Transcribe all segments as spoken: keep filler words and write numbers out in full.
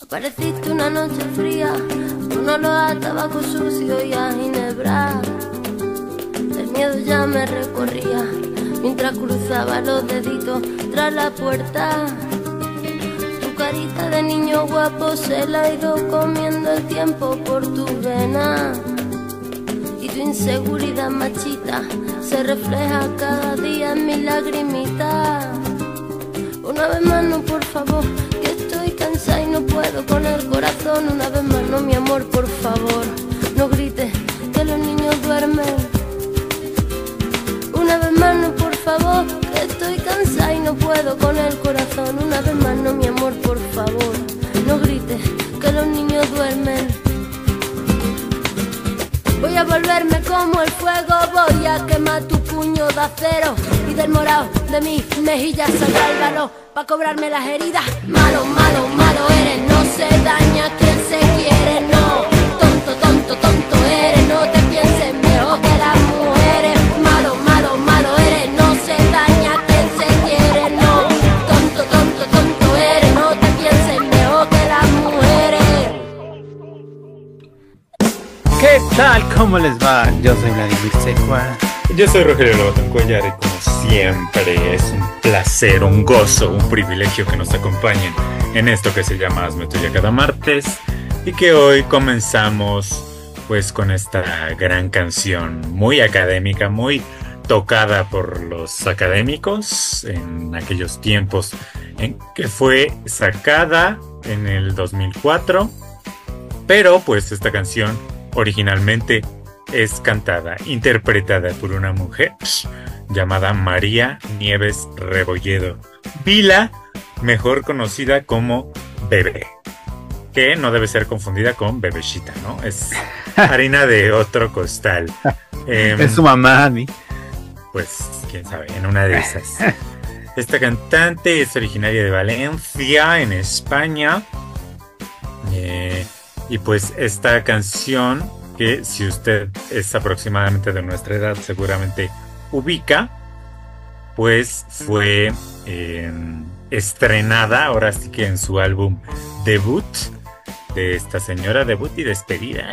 Pareciste una noche fría, un olor a tabaco sucio y a ginebra. El miedo ya me recorría mientras cruzaba los deditos tras la puerta. Tu carita de niño guapo se la ha ido comiendo el tiempo por tu vena. Y tu inseguridad machita se refleja cada día en mis lagrimitas. Una vez más no, por favor, que estoy cansada y no puedo con el corazón. Una vez más no, mi amor, por favor, no grites que los niños duermen. Una vez más no, por favor, que estoy cansada y no puedo con el corazón. Una vez más no, mi amor, por favor, no grites que los niños duermen. Voy a volverme como el fuego, voy a quemar tu puño de acero y del morado de mis mejillas saldrá el valor pa' cobrarme las heridas. Malo, malo, malo eres, no se daña quien se quiere, no. Tonto, tonto, tonto eres, no te pienses mejor que las mujeres. Malo, malo, malo eres, no se daña quien se quiere, no. Tonto, tonto, tonto eres, no te pienses mejor que las mujeres. ¿Qué tal? ¿Cómo les va? Yo soy Vladimir Secua. Yo soy Rogelio Lobatón Cuellar y como siempre es un placer, un gozo, un privilegio que nos acompañen en esto que se llama Hazme Tuya cada martes y que hoy comenzamos pues con esta gran canción muy académica, muy tocada por los académicos en aquellos tiempos en que fue sacada en el dos mil cuatro, pero pues esta canción originalmente es cantada, interpretada por una mujer llamada María Nieves Rebolledo Vila, mejor conocida como Bebé, que no debe ser confundida con Bebeshita, ¿no? Es harina de otro costal. Eh, es su mamá, Ani. Pues, quién sabe, en una de esas. Esta cantante es originaria de Valencia, en España. Eh, y pues esta canción, que si usted es aproximadamente de nuestra edad seguramente ubica, pues fue eh, estrenada ahora sí que en su álbum debut de esta señora, debut y despedida.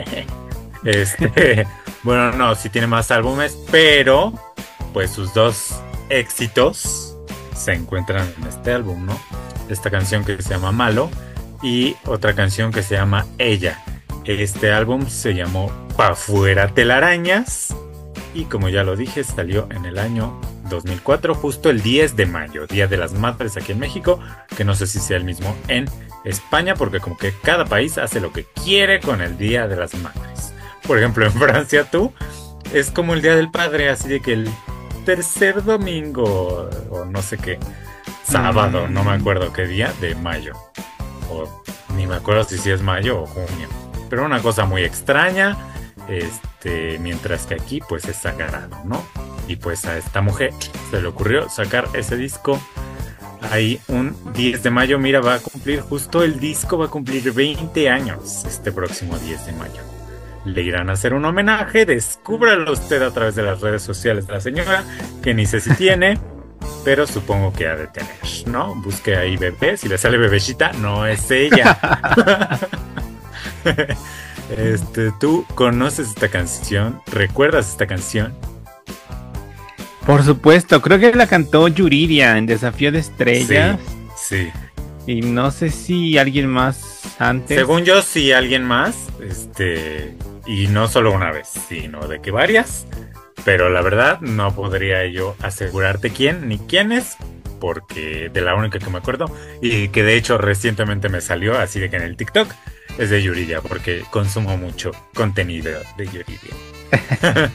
Este, bueno, no, sí tiene más álbumes, pero pues sus dos éxitos se encuentran en este álbum, ¿no? Esta canción que se llama Malo y otra canción que se llama Ella. Este álbum se llamó Pa' Fuera Telarañas y como ya lo dije salió en el año dos mil cuatro, justo el diez de mayo, Día de las Madres aquí en México, que no sé si sea el mismo en España porque como que cada país hace lo que quiere con el Día de las Madres. Por ejemplo, en Francia tú es como el Día del Padre, así de que el tercer domingo o no sé qué, sábado, no me acuerdo qué día de mayo, o ni me acuerdo si, si es mayo o junio. Pero una cosa muy extraña, este, mientras que aquí pues es sagrado, ¿no? Y pues a esta mujer se le ocurrió sacar ese disco ahí un diez de mayo, mira, va a cumplir, justo el disco va a cumplir veinte años este próximo diez de mayo. Le irán a hacer un homenaje, descúbralo usted a través de las redes sociales de la señora, que ni sé si tiene, pero supongo que ha de tener, ¿no? Busque ahí Bebé, si le sale Bebeshita, no es ella. Este, ¿tú conoces esta canción? ¿Recuerdas esta canción? Por supuesto, creo que la cantó Yuridia en Desafío de Estrellas. Sí, sí. Y no sé si alguien más antes. Según yo, sí, alguien más. Este, y no solo una vez, sino de que varias. Pero la verdad, no podría yo asegurarte quién ni quiénes, porque de la única que me acuerdo, y que de hecho recientemente me salió, así de que en el TikTok, es de Yuridia, porque consumo mucho contenido de Yuridia.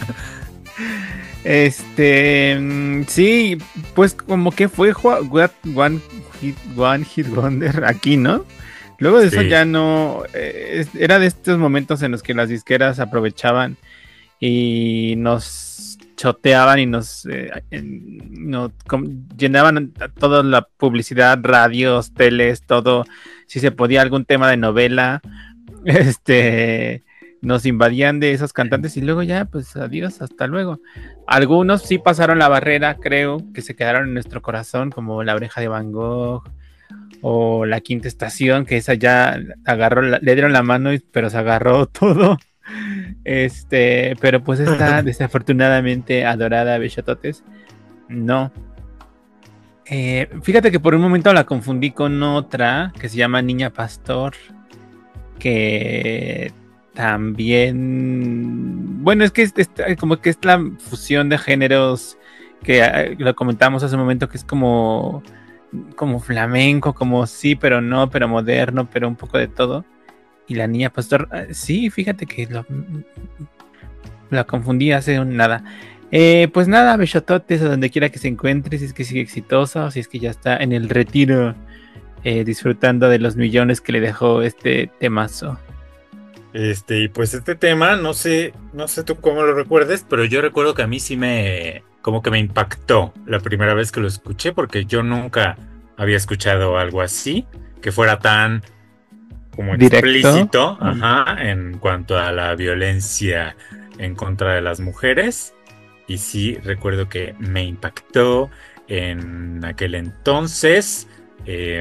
Este, sí, pues como que fue one, one, hit, one hit wonder aquí, ¿no? Luego de sí. Eso ya no, eh, era de estos momentos en los que las disqueras aprovechaban y nos choteaban y nos, eh, nos llenaban toda la publicidad, radios, teles, todo. Si se podía algún tema de novela, este, nos invadían de esos cantantes y luego ya, pues adiós, hasta luego. Algunos sí pasaron la barrera, creo, que se quedaron en nuestro corazón, como La Oreja de Van Gogh, o La Quinta Estación, que esa ya agarró, la, le dieron la mano, pero se agarró todo. Este, pero pues esta desafortunadamente adorada Bellototes, no. Eh, fíjate que por un momento la confundí con otra que se llama Niña Pastor, que también, bueno, es que es, es, como que es la fusión de géneros que eh, lo comentamos hace un momento, que es como como flamenco, como sí, pero no, pero moderno, pero un poco de todo. Y La Niña Pastor, sí, fíjate que lo, la confundí hace un nada. Eh, pues nada, Bellototes, a donde quiera que se encuentre, si es que sigue exitosa o si es que ya está en el retiro, eh, disfrutando de los millones que le dejó este temazo. Este, y pues este tema, no sé, no sé tú cómo lo recuerdes, pero yo recuerdo que a mí sí me, como que me impactó la primera vez que lo escuché, porque yo nunca había escuchado algo así, que fuera tan como explícito, ajá, en cuanto a la violencia en contra de las mujeres. Y sí recuerdo que me impactó en aquel entonces. Eh,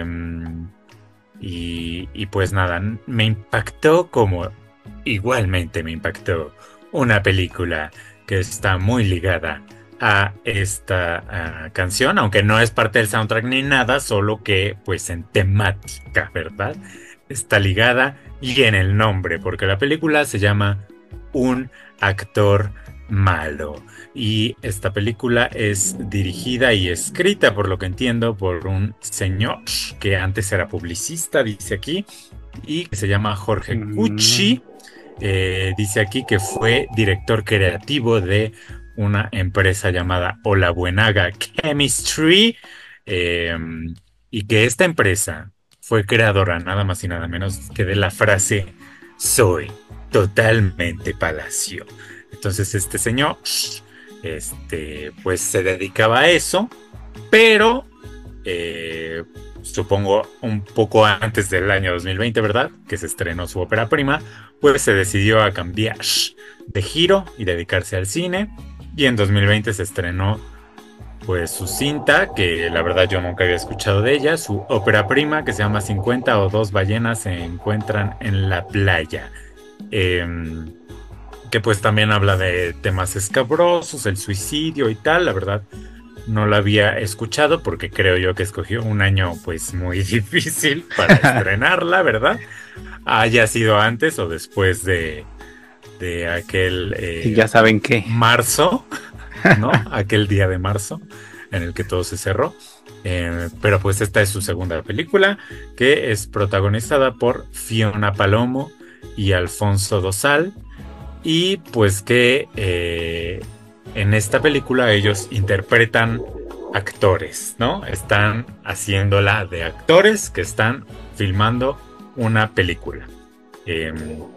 y, y pues nada, me impactó como igualmente me impactó una película que está muy ligada a esta uh, canción, aunque no es parte del soundtrack ni nada, solo que pues en temática, ¿verdad? Está ligada y en el nombre, porque la película se llama Un actor malo. Y esta película es dirigida y escrita, por lo que entiendo, por un señor que antes era publicista, dice aquí, y que se llama Jorge Cucci. Eh, dice aquí que fue director creativo de una empresa llamada Olabuenaga Chemistry, eh, y que esta empresa fue creadora nada más y nada menos que de la frase "soy totalmente Palacio". Entonces este señor, este, pues se dedicaba a eso, pero eh, supongo un poco antes del año dos mil veinte, ¿verdad? Que se estrenó su ópera prima, pues se decidió a cambiar de giro y dedicarse al cine. Y en dos mil veinte se estrenó pues su cinta, que la verdad yo nunca había escuchado de ella, su ópera prima, que se llama cincuenta o dos ballenas se encuentran en la playa. Eh, que pues también habla de temas escabrosos, el suicidio y tal. La verdad no la había escuchado porque creo yo que escogió un año pues muy difícil para estrenarla, ¿verdad? Haya sido antes o después de, de aquel eh, sí, ya saben qué, marzo, ¿no? Aquel día de marzo en el que todo se cerró. Eh, pero pues esta es su segunda película, que es protagonizada por Fiona Palomo y Alfonso Dosal. Y pues que eh, en esta película ellos interpretan actores, ¿no? Están haciéndola de actores que están filmando una película. Eh,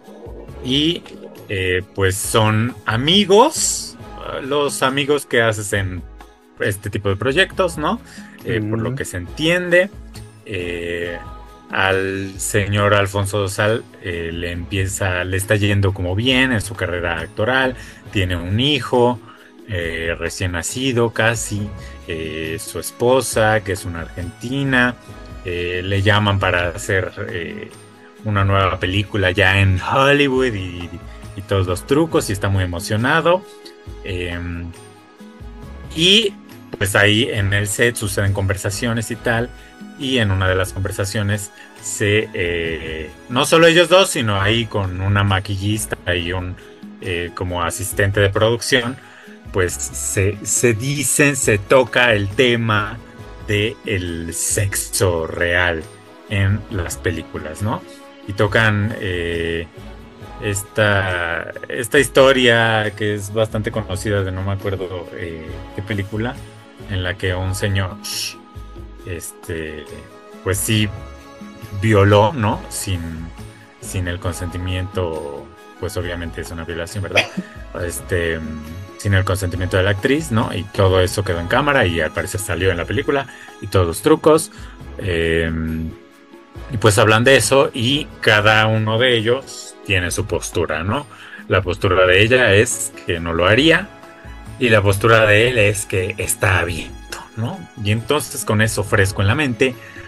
y eh, pues son amigos, los amigos que haces en este tipo de proyectos, ¿no? Eh, mm. Por lo que se entiende. Eh, Al señor Alfonso Dosal eh, le empieza, le está yendo como bien en su carrera actoral, tiene un hijo eh, recién nacido casi, eh, su esposa que es una argentina, eh, le llaman para hacer eh, una nueva película ya en Hollywood y, y todos los trucos y está muy emocionado. Eh, y pues ahí en el set suceden conversaciones y tal. Y en una de las conversaciones se eh, no solo ellos dos, sino ahí con una maquillista y un eh, como asistente de producción, pues se, se dicen, se toca el tema del sexo real en las películas, ¿no? Y tocan eh, esta, esta historia que es bastante conocida, de no me acuerdo eh, qué película, en la que un señor este pues sí violó, ¿no? Sin, sin el consentimiento, pues obviamente es una violación, ¿verdad? Este, sin el consentimiento de la actriz, ¿no? Y todo eso quedó en cámara y al parecer salió en la película y todos los trucos. Eh, y pues hablan de eso y cada uno de ellos tiene su postura, ¿no? La postura de ella es que no lo haría y la postura de él es que está bien, ¿no? Y entonces con eso fresco en la mente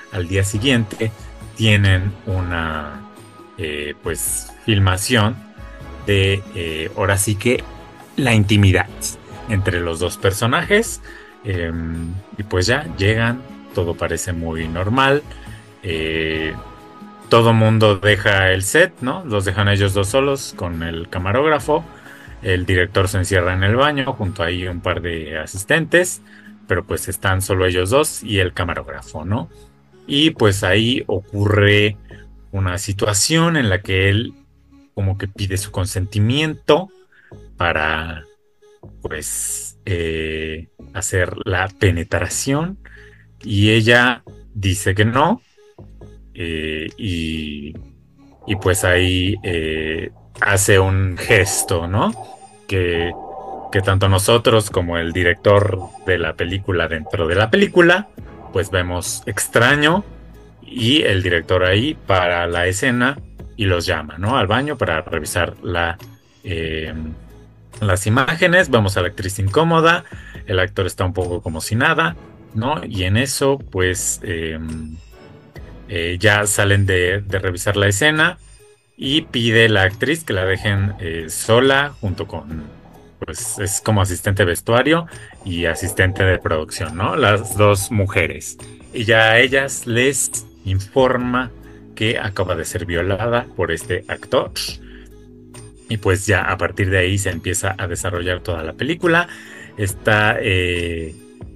al día siguiente tienen una eh, pues filmación de eh, ahora sí que la intimidad entre los dos personajes, eh, y pues ya llegan, todo parece muy normal, eh, todo mundo deja el set, ¿no? Los dejan ellos dos solos con el camarógrafo. El director se encierra en el baño, junto a ahí un par de asistentes, pero pues están solo ellos dos y el camarógrafo, ¿no? Y pues ahí ocurre una situación en la que él como que pide su consentimiento para pues eh, hacer la penetración, y ella dice que no, eh, y, y pues ahí eh, hace un gesto, ¿no? Que, que tanto nosotros como el director de la película dentro de la película, pues vemos extraño, y el director ahí para la escena y los llama, ¿no? Al baño para revisar la, eh, las imágenes. Vemos a la actriz incómoda, el actor está un poco como si nada, ¿no? Y en eso, pues, eh, eh, ya salen de, de revisar la escena, y pide la actriz que la dejen eh, sola junto con, pues es como asistente de vestuario y asistente de producción, ¿no? Las dos mujeres. Y ya a ellas les informa que acaba de ser violada por este actor. Y pues ya a partir de ahí se empieza a desarrollar toda la película. Está... Eh,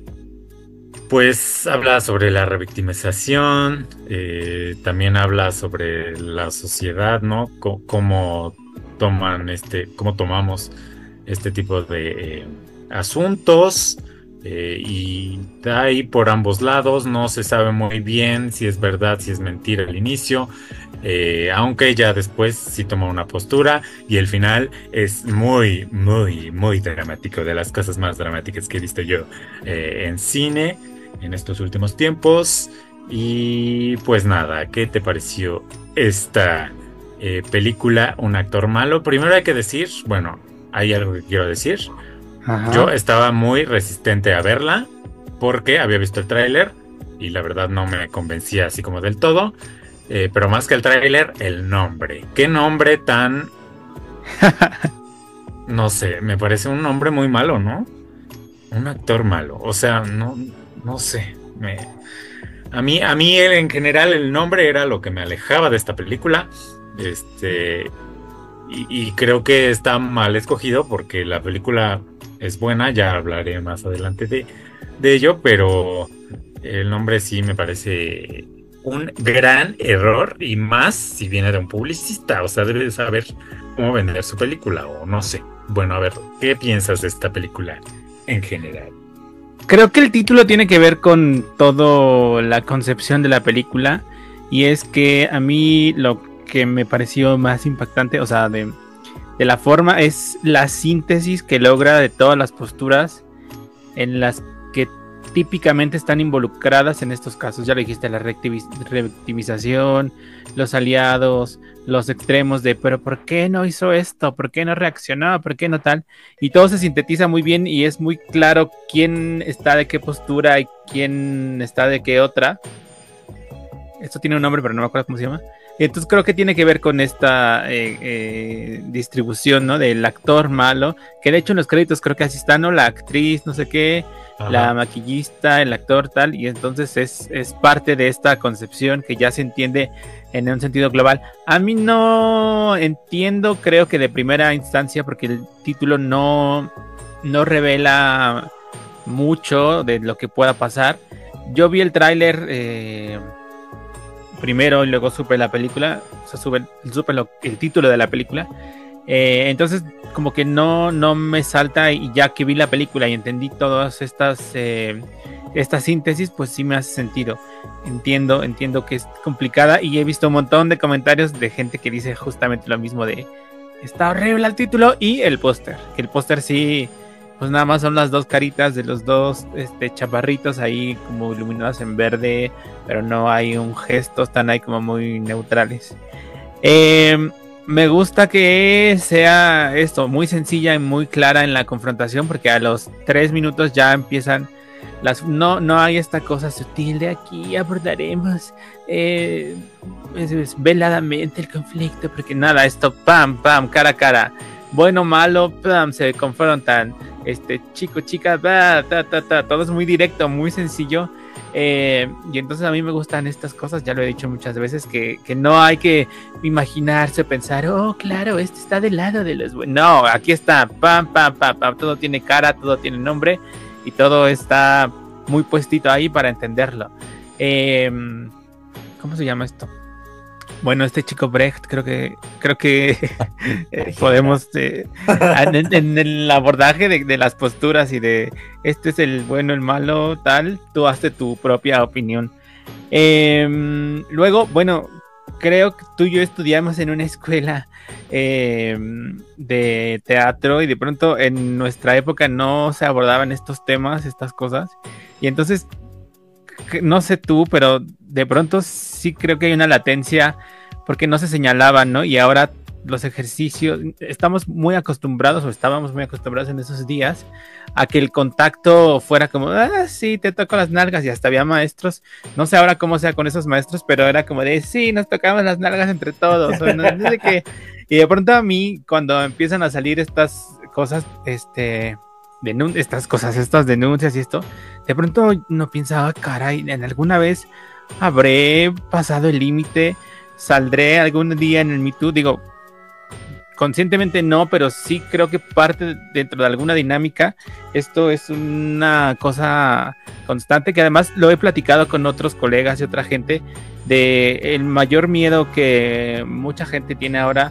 Pues habla sobre la revictimización, eh, también habla sobre la sociedad, ¿no? C- cómo toman este, cómo tomamos este tipo de eh, asuntos, eh, y de ahí por ambos lados no se sabe muy bien si es verdad, si es mentira al inicio, eh, aunque ya después sí toma una postura, y el final es muy, muy, muy dramático, de las cosas más dramáticas que he visto yo eh, en cine en estos últimos tiempos. Y pues nada, ¿qué te pareció esta eh, película? Un actor malo. Primero hay que decir, bueno, hay algo que quiero decir. Ajá. Yo estaba muy resistente a verla porque había visto el tráiler y la verdad no me convencía así como del todo, eh, pero más que el tráiler, el nombre. ¿Qué nombre tan... no sé, me parece un nombre muy malo, ¿no? Un actor malo, o sea, no... No sé, me... a mí, a mí en general el nombre era lo que me alejaba de esta película, este, y, y creo que está mal escogido porque la película es buena, ya hablaré más adelante de, de ello, pero el nombre sí me parece un gran error, y más si viene de un publicista, o sea, debe saber cómo vender su película, o no sé. Bueno, a ver, ¿qué piensas de esta película en general? Creo que el título tiene que ver con toda la concepción de la película, y es que a mí lo que me pareció más impactante, o sea, de, de la forma, es la síntesis que logra de todas las posturas en las que típicamente están involucradas en estos casos. Ya lo dijiste, la revictimización, los aliados, los extremos de pero ¿por qué no hizo esto? ¿Por qué no reaccionó? ¿Por qué no tal? Y todo se sintetiza muy bien y es muy claro quién está de qué postura y quién está de qué otra. Esto tiene un nombre, pero no me acuerdo cómo se llama. Entonces creo que tiene que ver con esta eh, eh, distribución, ¿no? Del actor malo, que de hecho en los créditos creo que así está, ¿no? La actriz, no sé qué, ajá, la maquillista, el actor, tal, y entonces es, es parte de esta concepción que ya se entiende en un sentido global. A mí no entiendo, creo que de primera instancia, porque el título no, no revela mucho de lo que pueda pasar. Yo vi el tráiler eh, primero y luego supe la película, o sea, supe, supe lo, el título de la película. Eh, entonces como que no, no me salta, y ya que vi la película y entendí todas estas eh, esta síntesis, pues sí me hace sentido. Entiendo, entiendo que es complicada, y he visto un montón de comentarios de gente que dice justamente lo mismo de está horrible el título y el póster, que el póster sí, pues nada más son las dos caritas de los dos este, chaparritos ahí como iluminados en verde, pero no hay un gesto, están ahí como muy neutrales. Eh, me gusta que sea esto, muy sencilla y muy clara en la confrontación, porque a los tres minutos ya empiezan las no, no hay esta cosa sutil de aquí abordaremos eh, es, es, veladamente el conflicto, porque nada, esto pam, pam, cara a cara, bueno, malo, pam, se confrontan, este, chico, chica, ta, ta, ta, ta, todo es muy directo, muy sencillo. Eh, y entonces a mí me gustan estas cosas, ya lo he dicho muchas veces, que, que no hay que imaginarse, pensar, oh, claro, este está del lado de los buenos. No, aquí está, pam, pam, pam, pam, todo tiene cara, todo tiene nombre y todo está muy puestito ahí para entenderlo. Eh, ¿Cómo se llama esto? Bueno, este chico Brecht, creo que creo que eh, podemos eh, en, en el abordaje de, de las posturas y de este es el bueno, el malo, tal, tú hazte tu propia opinión. Eh, luego, bueno, creo que tú y yo estudiamos en una escuela eh, de teatro y de pronto en nuestra época no se abordaban estos temas, estas cosas, y entonces no sé tú, pero de pronto sí creo que hay una latencia porque no se señalaban, ¿no? Y ahora los ejercicios, estamos muy acostumbrados o estábamos muy acostumbrados en esos días a que el contacto fuera como, ah, sí, te toco las nalgas, y hasta había maestros, no sé ahora cómo sea con esos maestros, pero era como de, sí, nos tocamos las nalgas entre todos, o no, no sé qué. Y de pronto a mí, cuando empiezan a salir estas cosas, este... Denun- estas cosas, estas denuncias y esto, de pronto no pensaba, caray, en alguna vez habré pasado el límite, saldré algún día en el Me Too, digo, conscientemente no, pero sí creo que parte dentro de alguna dinámica, esto es una cosa constante, que además lo he platicado con otros colegas y otra gente, de el mayor miedo que mucha gente tiene ahora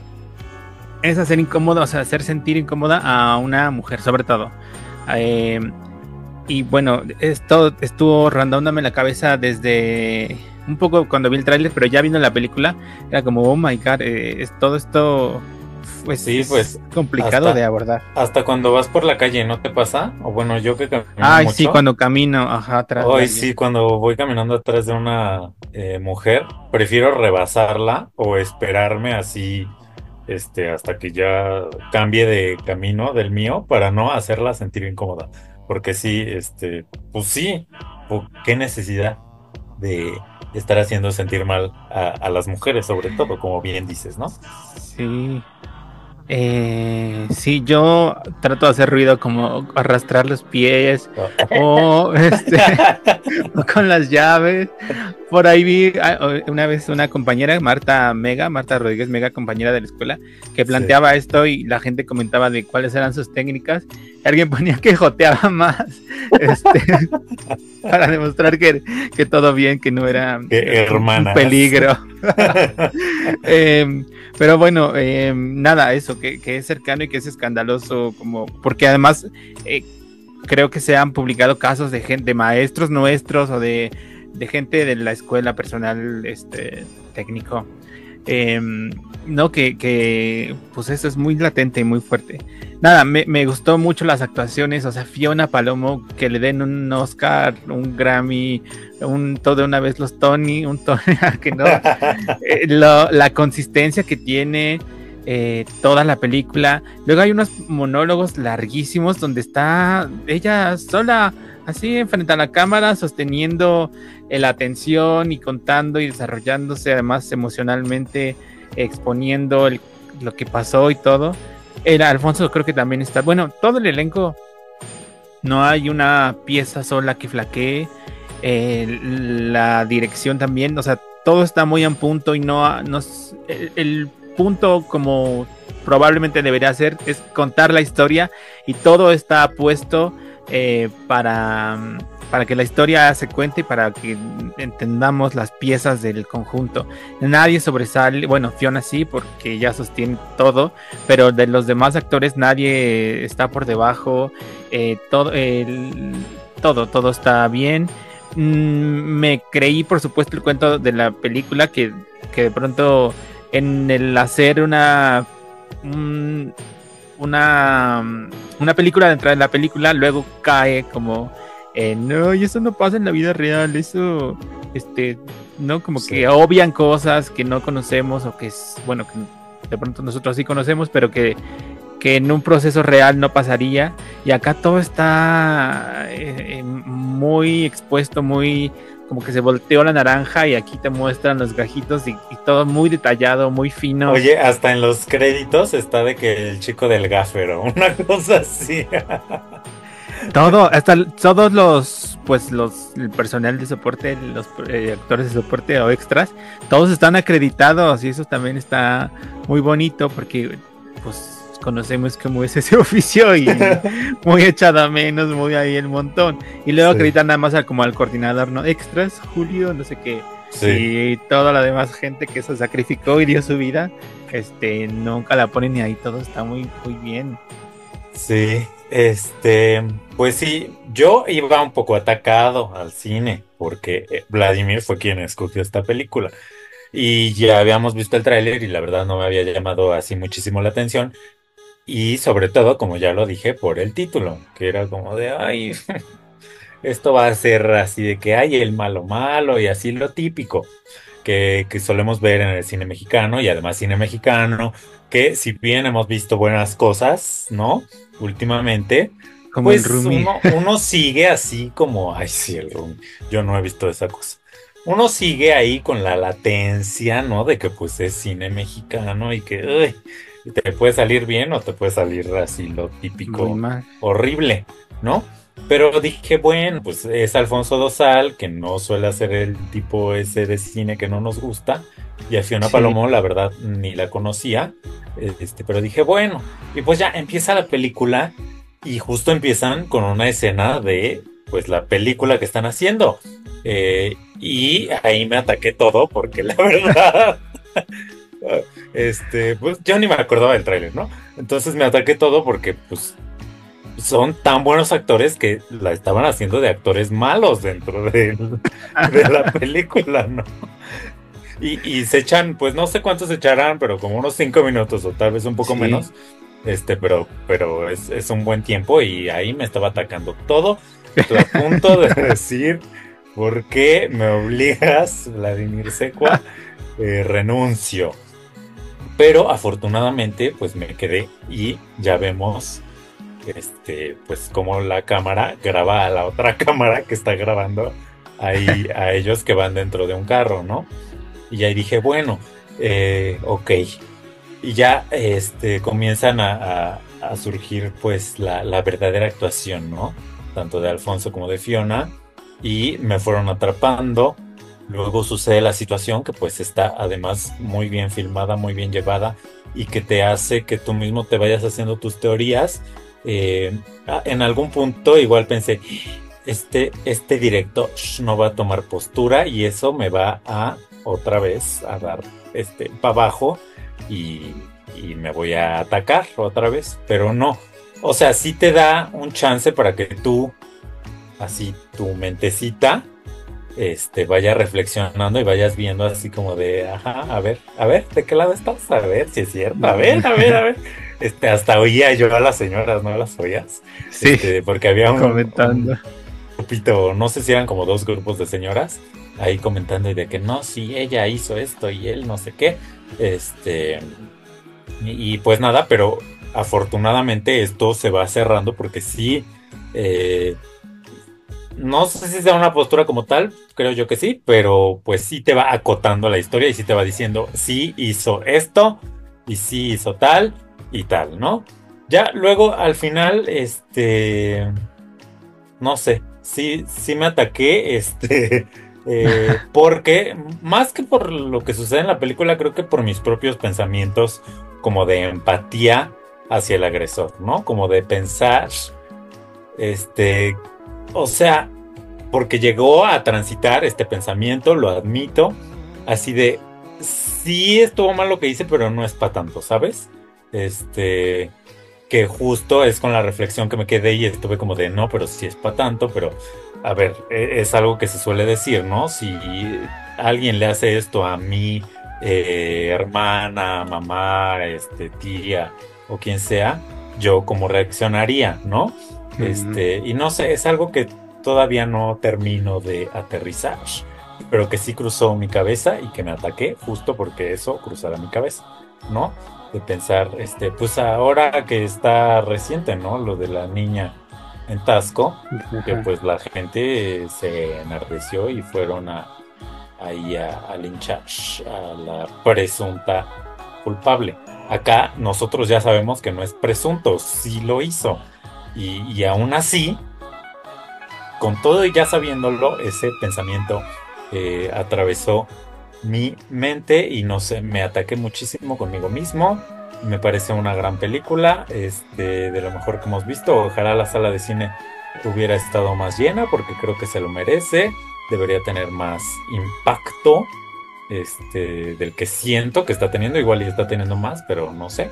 es hacer incómodo, o sea, hacer sentir incómoda a una mujer, sobre todo. Eh, y bueno, esto estuvo rondándome la cabeza desde un poco cuando vi el tráiler, pero ya viendo la película, era como, oh my god, eh, es, todo esto pues, sí, pues, es complicado hasta, de abordar. Hasta cuando vas por la calle, ¿no te pasa? O bueno, yo que camino Ay, mucho. sí, cuando camino, ajá, atrás. Ay, sí, cuando voy caminando atrás de una eh, mujer, prefiero rebasarla o esperarme así. Este, hasta que ya cambie de camino del mío para no hacerla sentir incómoda. Porque sí, este, pues sí, qué necesidad de estar haciendo sentir mal a, a las mujeres, sobre todo, como bien dices, ¿no? Sí. Eh, sí, yo trato de hacer ruido como arrastrar los pies oh. o este, con las llaves. Por ahí vi una vez una compañera, Marta Mega, Marta Rodríguez Mega, compañera de la escuela, que planteaba sí. esto y la gente comentaba de cuáles eran sus técnicas. Alguien ponía que joteaba más este, para demostrar que, que todo bien, que no era que un, un peligro. eh, pero bueno, eh, nada, eso, que, que es cercano y que es escandaloso, como porque además eh, creo que se han publicado casos de gente, de maestros nuestros o de, de gente de la escuela, personal este, técnico, eh, no, que, que pues eso es muy latente y muy fuerte. Nada, me, me gustó mucho las actuaciones, o sea, Fiona Palomo, que le den un Oscar, un Grammy, un todo una vez los Tony, un Tony, que no, eh, lo, la consistencia que tiene eh, toda la película. Luego hay unos monólogos larguísimos donde está ella sola, así frente a la cámara, sosteniendo eh, la atención y contando y desarrollándose, además emocionalmente, exponiendo el, lo que pasó y todo. Era Alfonso, creo que también está, bueno, todo el elenco, no hay una pieza sola que flaquee, eh, la dirección también, o sea, todo está muy en punto y no, no el, el punto como probablemente debería ser es contar la historia y todo está puesto eh, para, para que la historia se cuente y para que entendamos las piezas del conjunto. Nadie sobresale, bueno, Fiona sí, porque ya sostiene todo, pero de los demás actores nadie está por debajo, eh, todo, el, todo, todo está bien. Mm, me creí, por supuesto, el cuento de la película, que, que de pronto en el hacer una... Un, una una película dentro de la película luego cae como eh, no, y eso no pasa en la vida real, eso este no, como sí. que obvian cosas que no conocemos o que es, bueno, que de pronto nosotros sí conocemos, pero que, que en un proceso real no pasaría, y acá todo está eh, eh, muy expuesto, muy como que se volteó la naranja y aquí te muestran los gajitos y, y todo muy detallado, muy fino. Oye, hasta en los créditos está de que el chico del gafero, una cosa así. Todo, hasta todos los, pues los, el personal de soporte, los eh, actores de soporte o extras, todos están acreditados y eso también está muy bonito porque, pues, conocemos cómo es ese oficio y muy echado a menos, muy ahí el montón. Y luego sí. acreditan nada más a, como al coordinador, ¿no? Extras, Julio, no sé qué. Sí. Y toda la demás gente que se sacrificó y dio su vida, este, nunca la ponen ni ahí, todo está muy, muy bien. Sí, este, pues sí, yo iba un poco atacado al cine porque Vladimir fue quien escogió esta película y ya habíamos visto el tráiler y la verdad no me había llamado así muchísimo la atención y sobre todo, como ya lo dije, por el título, que era como de, ay, esto va a ser así de que hay el malo malo y así lo típico que, que solemos ver en el cine mexicano y además cine mexicano, que si bien hemos visto buenas cosas, ¿no? Últimamente, como pues el Rumi. Uno, uno sigue así como, ay sí, el Rumi, yo no he visto esa cosa. Uno sigue ahí con la latencia, ¿no? De que pues es cine mexicano y que uy, te puede salir bien o te puede salir así lo típico horrible, ¿no? Pero dije, bueno, pues es Alfonso Dosal, que no suele hacer el tipo ese de cine que no nos gusta. Y a Fiona sí. Palomo, la verdad, ni la conocía. Este, pero dije, bueno. Y pues ya empieza la película. Y justo empiezan con una escena de, pues, la película que están haciendo. Eh, y ahí me ataqué todo, porque la verdad... este, pues yo ni me acordaba del tráiler, ¿no? Entonces me ataqué todo porque, pues... son tan buenos actores que la estaban haciendo de actores malos dentro de, de la película, ¿no? Y, y se echan, pues no sé cuántos se echarán, pero como unos cinco minutos o tal vez un poco sí. menos. Este, pero, pero es, es un buen tiempo y ahí me estaba atacando todo. Estoy a punto de decir, ¿por qué me obligas, Vladimir Secua? Eh, renuncio. Pero afortunadamente, pues me quedé y ya vemos... este, pues como la cámara graba a la otra cámara que está grabando ahí a ellos que van dentro de un carro, ¿no? Y ahí dije, bueno, eh, ok. Y ya este, comienzan a, a, a surgir pues la, la verdadera actuación, ¿no? Tanto de Alfonso como de Fiona. Y me fueron atrapando. Luego sucede la situación que pues está además muy bien filmada, muy bien llevada. Y que te hace que tú mismo te vayas haciendo tus teorías. Eh, en algún punto igual pensé este, este directo no va a tomar postura y eso me va a otra vez a dar este para abajo y, y me voy a atacar otra vez, pero no, o sea, sí te da un chance para que tú así tu mentecita este, vaya reflexionando y vayas viendo así como de ajá, a ver, a ver, ¿de qué lado estás? A ver si es cierto, a ver, a ver, a ver. Este, hasta oía yo a las señoras, ¿no las oías? Sí, este, porque había un, comentando. un grupito, no sé si eran como dos grupos de señoras, ahí comentando y de que no, sí, ella hizo esto y él no sé qué. Este, y, y pues nada, pero afortunadamente esto se va cerrando porque sí, eh, no sé si sea una postura como tal, creo yo que sí, pero pues sí te va acotando la historia y sí te va diciendo, sí hizo esto y sí hizo tal. Y tal, ¿no? Ya luego al final, este, no sé, sí, sí me ataqué, este, eh, porque más que por lo que sucede en la película, creo que por mis propios pensamientos como de empatía hacia el agresor, ¿no? Como de pensar, este, o sea, porque llegó a transitar este pensamiento, lo admito, así de, sí estuvo mal lo que hice, pero no es para tanto, ¿sabes? Este, que justo es con la reflexión que me quedé y estuve como de no, pero sí es para tanto, pero a ver, es algo que se suele decir, ¿no? Si alguien le hace esto a mi eh, hermana, mamá, este, tía o quien sea, yo cómo reaccionaría, ¿no? Uh-huh. Este, y no sé, es algo que todavía no termino de aterrizar, pero que sí cruzó mi cabeza y que me ataqué justo porque eso cruzara mi cabeza. ¿no? De pensar, este, pues ahora que está reciente, ¿no? Lo de la niña en Tasco, que Ajá. pues la gente se enardeció y fueron a, ahí a, a linchar a la presunta culpable. Acá nosotros ya sabemos que no es presunto, sí lo hizo. Y, y aún así, con todo y ya sabiéndolo, ese pensamiento eh, atravesó mi mente y no sé, me ataqué muchísimo conmigo mismo. Me parece una gran película, este, de lo mejor que hemos visto. Ojalá la sala de cine hubiera estado más llena porque creo que se lo merece. Debería tener más impacto, este, del que siento que está teniendo. Igual y está teniendo más, pero no sé.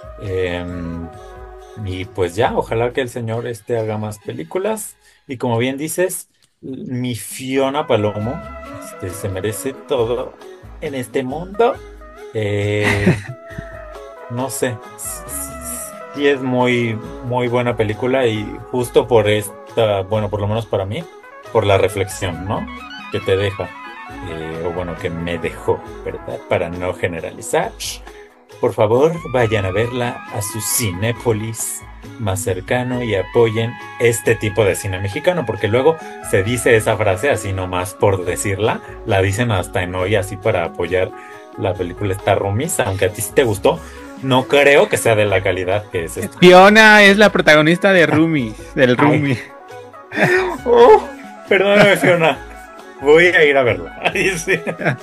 Em, y pues ya, ojalá que el señor este haga más películas. Y como bien dices, mi Fiona Palomo, este, se merece todo en este mundo. Eh, no sé, sí es muy, muy buena película y justo por esta, bueno, por lo menos para mí, por la reflexión, ¿no? Que te deja, eh, o bueno, que me dejó, ¿verdad? Para no generalizar. Por favor, vayan a verla a su Cinépolis más cercano y apoyen este tipo de cine mexicano, porque luego se dice esa frase así nomás por decirla, la dicen hasta en hoy así para apoyar la película esta Rumis, aunque a ti sí te gustó, no creo que sea de la calidad que es esto. Fiona es la protagonista de Rumi, del Ay, Rumi. oh, perdóname Fiona, voy a ir a verla. Ay, sí.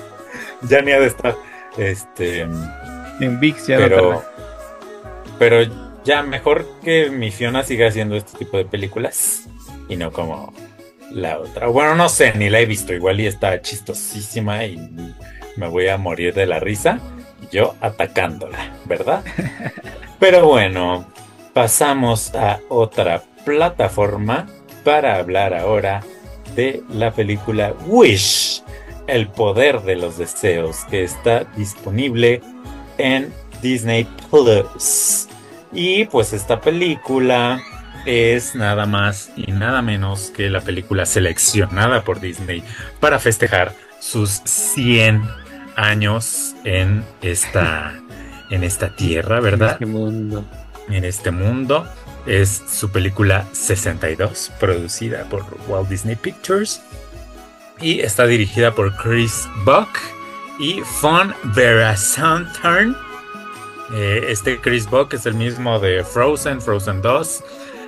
Ya ni ha de estar. Este, En VIX ya no pero, tarda. pero ya mejor que mi Fiona siga haciendo este tipo de películas y no como la otra. Bueno, no sé, ni la he visto. Igual y está chistosísima y me voy a morir de la risa. Y yo atacándola, ¿verdad? Pero bueno, pasamos a otra plataforma para hablar ahora de la película Wish, el poder de los deseos, que está disponible en Disney Plus. Y pues esta película es nada más y nada menos que la película seleccionada por Disney para festejar sus cien años en esta, en esta tierra, En ¿verdad? este mundo. En este mundo. Es su película sesenta y dos, producida por Walt Disney Pictures. Y está dirigida por Chris Buck y Fon Vera-Santhern. Eh, este Chris Buck es el mismo de Frozen, Frozen dos.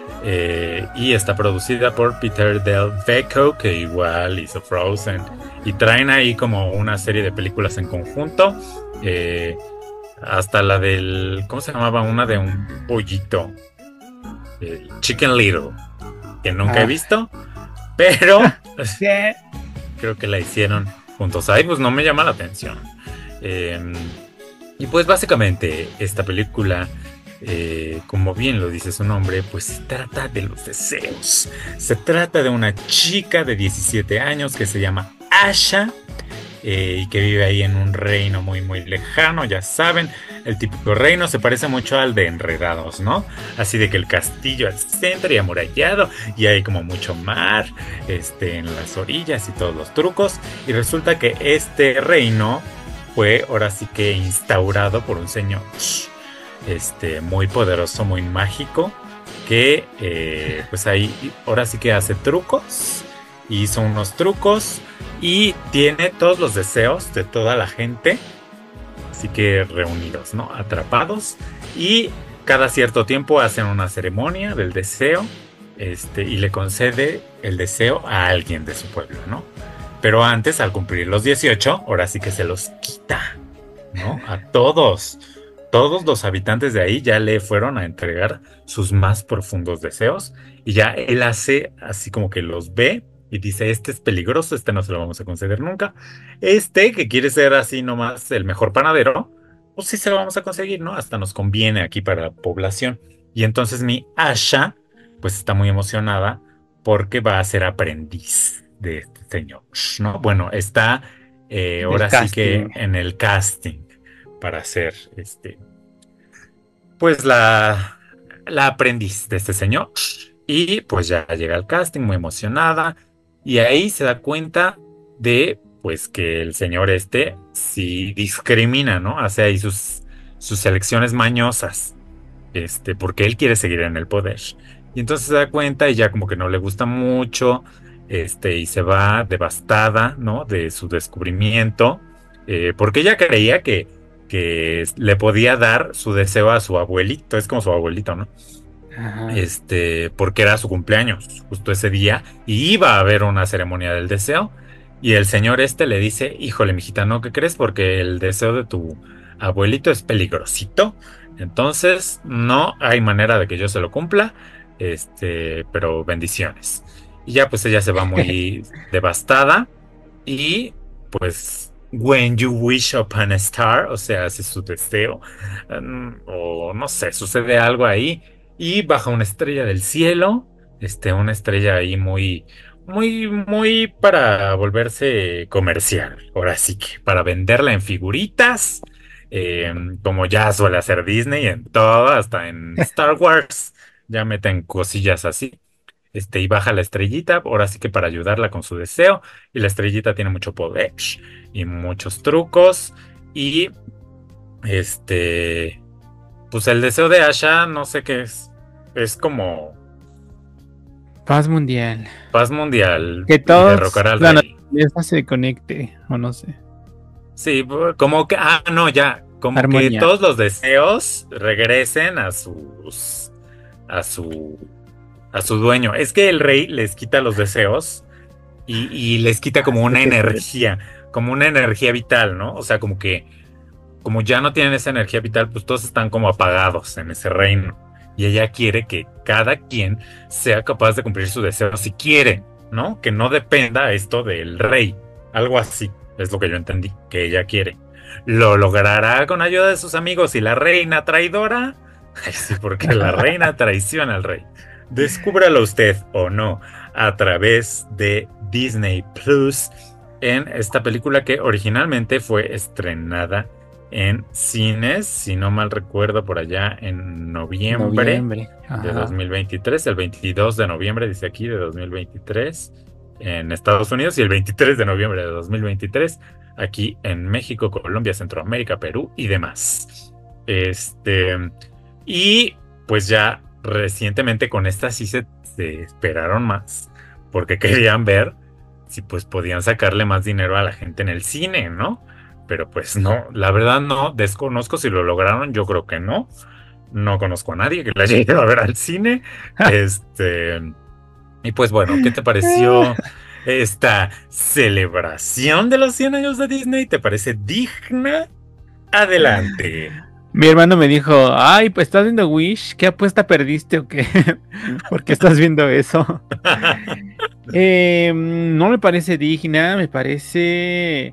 Eh, y está producida por Peter Del Vecchio, que igual hizo Frozen. Y traen ahí como una serie de películas en conjunto. Eh, hasta la del... ¿Cómo se llamaba? Una de un pollito. Eh, Chicken Little. Que nunca Ah. he visto. Pero... Sí. creo que la hicieron juntos. Ahí pues no me llama la atención. Eh, y pues básicamente esta película, eh, como bien lo dice su nombre, pues se trata de los deseos. Se trata de una chica de diecisiete años que se llama Asha. Eh, y que vive ahí en un reino muy muy lejano, ya saben, el típico reino se parece mucho al de Enredados, ¿no? Así de que el castillo al centro y amurallado y hay como mucho mar, este, en las orillas y todos los trucos, y resulta que este reino fue ahora sí que instaurado por un señor, este, muy poderoso, muy mágico, que eh, pues ahí ahora sí que hace trucos, hizo unos trucos y tiene todos los deseos de toda la gente, así que reunidos, ¿no? Atrapados, y cada cierto tiempo hacen una ceremonia del deseo, este, y le concede el deseo a alguien de su pueblo, ¿no? Pero antes, al cumplir los dieciocho, ahora sí que se los quita, ¿no? A todos. Todos los habitantes de ahí ya le fueron a entregar sus más profundos deseos, y ya él hace así como que los ve y dice, este es peligroso, este no se lo vamos a conceder nunca. Este, que quiere ser así nomás el mejor panadero, pues sí se lo vamos a conseguir, ¿no? Hasta nos conviene aquí para la población. Y entonces mi Asha, pues está muy emocionada porque va a ser aprendiz de este señor, ¿no? Bueno, está eh, ahora El sí que casting. en el casting para ser, este, pues la, la aprendiz de este señor. Y pues ya llega al casting muy emocionada. Y ahí se da cuenta de, pues, que el señor este sí discrimina, ¿no? Hace ahí sus sus elecciones mañosas, este, porque él quiere seguir en el poder. Y entonces se da cuenta y ya como que no le gusta mucho, este, y se va devastada, ¿no? De su descubrimiento, eh, porque ella creía que, que le podía dar su deseo a su abuelito, es como su abuelito, ¿no? Ajá. Este, porque era su cumpleaños justo ese día y iba a haber una ceremonia del deseo. Y el señor este le dice, híjole, mijita, ¿no? ¿Qué crees? Porque el deseo de tu abuelito es peligrosito. Entonces, no hay manera de que yo se lo cumpla. Este, pero bendiciones. Y ya pues ella se va muy devastada. Y pues, when you wish upon a star, o sea, hace su deseo. um, o no sé, sucede algo ahí. Y baja una estrella del cielo. Este, una estrella ahí muy muy, muy para volverse comercial. Ahora sí que para venderla en figuritas, eh, como ya suele hacer Disney en todo, hasta en Star Wars, ya meten cosillas así. Este, y baja la estrellita, ahora sí que para ayudarla con su deseo. Y la estrellita tiene mucho poder y muchos trucos. Y este, pues el deseo de Asha, no sé qué es. Es como Paz mundial. paz mundial Que y todos derrocar al la rey. naturaleza se conecte, o no sé. Sí, bu- como que, ah, no, ya, como Armonía. que todos los deseos regresen a sus, a su, a su dueño. Es que el rey les quita los deseos y, y les quita como una Qué fuerte. energía, como una energía vital, ¿no? O sea, como que, como ya no tienen esa energía vital, pues todos están como apagados en ese reino. Y ella quiere que cada quien sea capaz de cumplir su deseo si quiere, ¿no? Que no dependa esto del rey. Algo así es lo que yo entendí, que ella quiere. ¿Lo logrará con ayuda de sus amigos y la reina traidora? Ay, sí, porque la reina traiciona al rey. Descúbralo usted o no a través de Disney Plus en esta película que originalmente fue estrenada en cines, si no mal recuerdo, por allá en noviembre, Noviembre. de Ajá. dos mil veintitrés, el veintidós de noviembre, dice aquí, de dos mil veintitrés en Estados Unidos y el veintitrés de noviembre de dos mil veintitrés aquí en México, Colombia, Centroamérica, Perú y demás. Este, y pues ya recientemente con esta sí se, se esperaron más, porque querían ver si pues podían sacarle más dinero a la gente en el cine, ¿no? Pero pues no, la verdad no, desconozco si lo lograron, yo creo que no. No conozco a nadie que la haya ido a ver al cine. Este, y pues bueno, ¿qué te pareció esta celebración de los cien años de Disney? ¿Te parece digna? Adelante. Mi hermano me dijo, ay, pues estás viendo Wish, ¿qué apuesta perdiste o qué? ¿Por qué estás viendo eso? eh, no me parece digna, me parece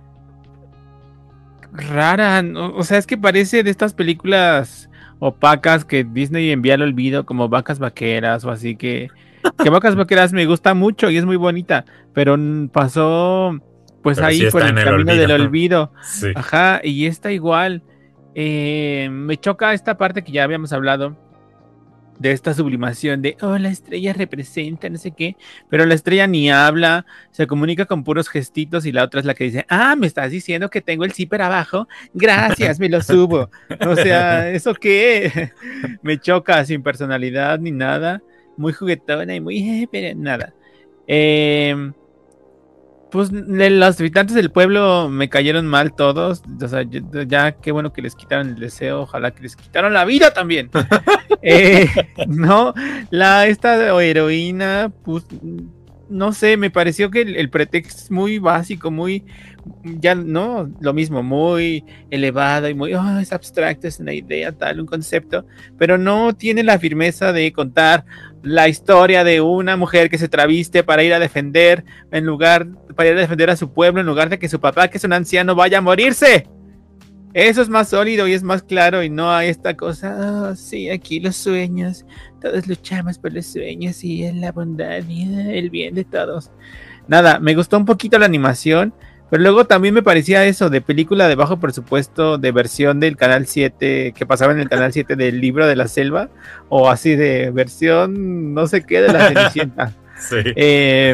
rara, ¿no? O sea, es que parece de estas películas opacas que Disney envía al olvido, como Vacas Vaqueras o así, que, que Vacas Vaqueras me gusta mucho y es muy bonita, pero mm, pasó pues Pero ahí sí por está el en el camino olvido. del olvido. Sí. Ajá, y está igual. Eh, me choca esta parte que ya habíamos hablado de esta sublimación de, oh, la estrella representa, no sé qué, pero la estrella ni habla, se comunica con puros gestitos y la otra es la que dice, ah, me estás diciendo que tengo el zipper abajo, gracias, me lo subo. O sea, ¿eso qué? Me choca, sin personalidad ni nada, muy juguetona y muy, eh, pero nada. Eh, pues le- los habitantes del pueblo me cayeron mal todos, o sea, yo- ya qué bueno que les quitaron el deseo, ojalá que les quitaron la vida también. Eh, no, la esta heroína, pues no sé, me pareció que el, el pretexto es muy básico, muy, ya no, lo mismo, muy elevado y muy, oh, es abstracto, es una idea, tal, un concepto, pero no tiene la firmeza de contar la historia de una mujer que se traviste para ir a defender, en lugar, para ir a defender a su pueblo, en lugar de que su papá, que es un anciano, vaya a morirse. Eso es más sólido y es más claro y no hay esta cosa, oh, sí, aquí los sueños, todos luchamos por los sueños y en la bondad y el bien de todos. Nada, me gustó un poquito la animación, pero luego también me parecía eso, de película de bajo presupuesto, de versión del Canal siete, que pasaba en el Canal siete del Libro de la Selva, o así de versión no sé qué de la Cenicienta. Sí. Eh,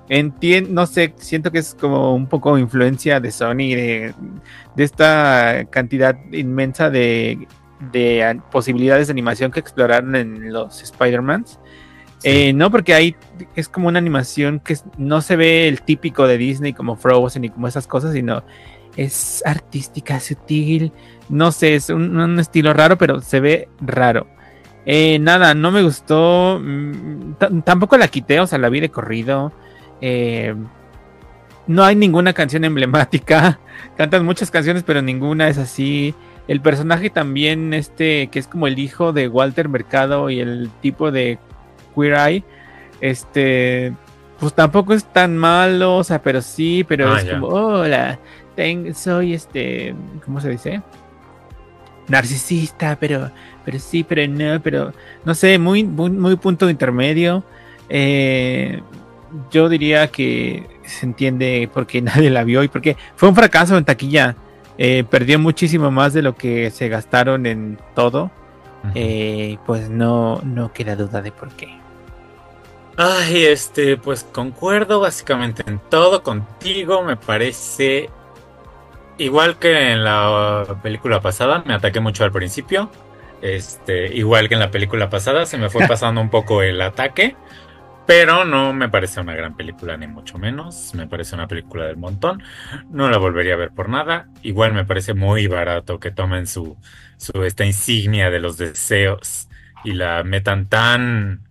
entiendo, no sé, siento que es como un poco influencia de Sony, de, de esta cantidad inmensa de, de posibilidades de animación que exploraron en los Spider-Mans. Sí. Eh, no, porque ahí es como una animación que no se ve el típico de Disney como Frozen y como esas cosas, sino es artística, sutil, no sé, es un, un estilo raro, pero se ve raro. Eh, nada, no me gustó, t- tampoco la quité, o sea, la vi de corrido. Eh, no hay ninguna canción emblemática, cantan muchas canciones, pero ninguna es así. El personaje también, este, que es como el hijo de Walter Mercado y el tipo de Queer Eye, este, pues tampoco es tan malo, o sea, pero sí, pero ah, es ya. como, hola, ten, soy este, ¿cómo se dice? Narcisista, pero, pero sí, pero no, pero, no sé, muy, muy, muy punto intermedio. Eh, yo diría que se entiende por qué nadie la vio y porque fue un fracaso en taquilla. Eh, perdió muchísimo más de lo que se gastaron en todo. Uh-huh. Eh, pues no, no queda duda de por qué. Ay, este, pues concuerdo básicamente en todo contigo. Me parece igual que en la película pasada. Me ataqué mucho al principio. Este, igual que en la película pasada, se me fue pasando un poco el ataque. Pero no me parece una gran película, ni mucho menos. Me parece una película del montón. No la volvería a ver por nada. Igual me parece muy barato que tomen su, su esta insignia de los deseos y la metan tan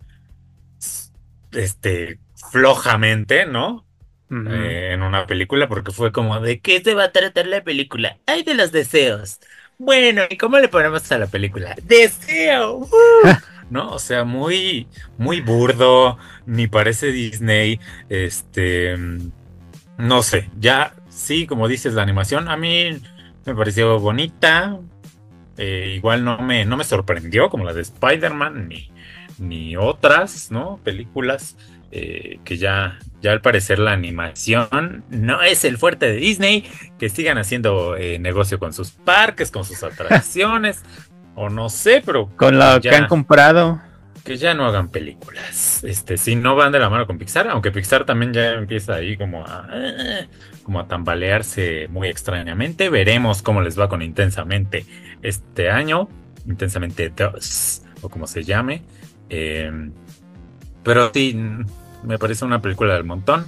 este flojamente, ¿no? Uh-huh. Eh, en una película, porque fue como, ¿de qué se va a tratar la película? ¡Ay, de los deseos! Bueno, ¿y cómo le ponemos a la película? ¡Deseo! ¡Uh! ¿No? O sea, muy, muy burdo, ni parece Disney, este, no sé, ya, sí, como dices, la animación a mí me pareció bonita, eh, igual no me, no me sorprendió como la de Spider-Man, ni, ni otras, ¿no? Películas, eh, que ya, ya al parecer la animación no es el fuerte de Disney, que sigan haciendo eh, negocio con sus parques, con sus atracciones. O no sé, pero... Con lo ya, que han comprado. Que ya no hagan películas. Este, si no van de la mano con Pixar, aunque Pixar también ya empieza ahí como a... como a tambalearse muy extrañamente. Veremos cómo les va con Intensamente este año. Intensamente dos, o como se llame. Eh, pero sí, me parece una película del montón.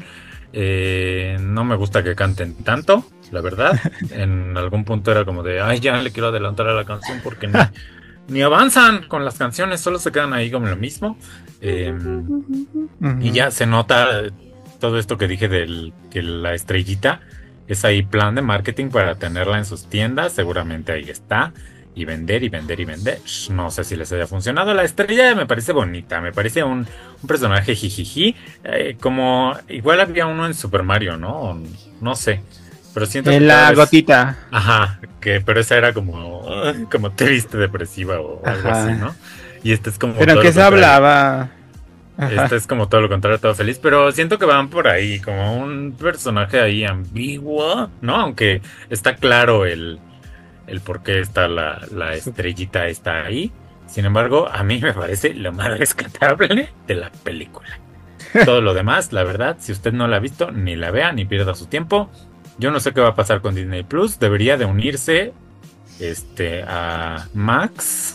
Eh, no me gusta que canten tanto, la verdad. En algún punto era como de, ay, ya le quiero adelantar a la canción porque ni, ni avanzan con las canciones, solo se quedan ahí como lo mismo. Eh, uh-huh. Y ya se nota todo esto que dije del que la estrellita es ahí plan de marketing para tenerla en sus tiendas, seguramente ahí está. Y vender y vender y vender. No sé si les haya funcionado. La estrella me parece bonita. Me parece un, un personaje jijiji. Eh, como igual había uno en Super Mario, ¿no? No sé. Pero siento en que la vez... gotita. Ajá. Que, pero esa era como, como triste, depresiva o Ajá. algo así, ¿no? Y este es como. Pero que se hablaba. Ajá. Este es como todo lo contrario, todo feliz. Pero siento que van por ahí. Como un personaje ahí ambiguo, ¿no? Aunque está claro el. el por qué está la, la estrellita está ahí. Sin embargo, a mí me parece lo más rescatable de la película. Todo lo demás, la verdad, si usted no la ha visto, ni la vea, ni pierda su tiempo. Yo no sé qué va a pasar con Disney Plus. Debería de unirse este, a Max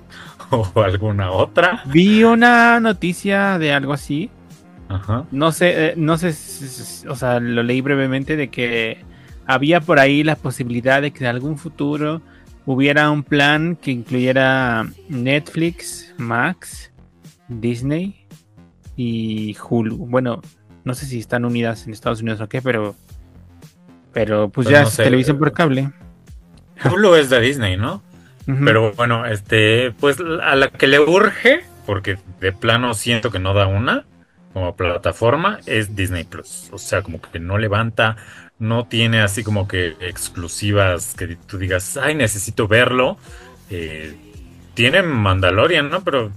o alguna otra. Vi una noticia de algo así. Ajá. No sé, eh, no sé, o sea, lo leí brevemente de que había por ahí la posibilidad de que en algún futuro hubiera un plan que incluyera Netflix, Max, Disney y Hulu. Bueno, no sé si están unidas en Estados Unidos o qué, pero pero pues, pues ya no es sé. Televisión por cable. Hulu es de Disney, ¿no? Uh-huh. Pero bueno, este, pues a la que le urge, porque de plano siento que no da una como plataforma, es Disney Plus. O sea, como que no levanta. No tiene así como que exclusivas que tú digas, ay, necesito verlo. Eh, tiene Mandalorian, ¿no? Pero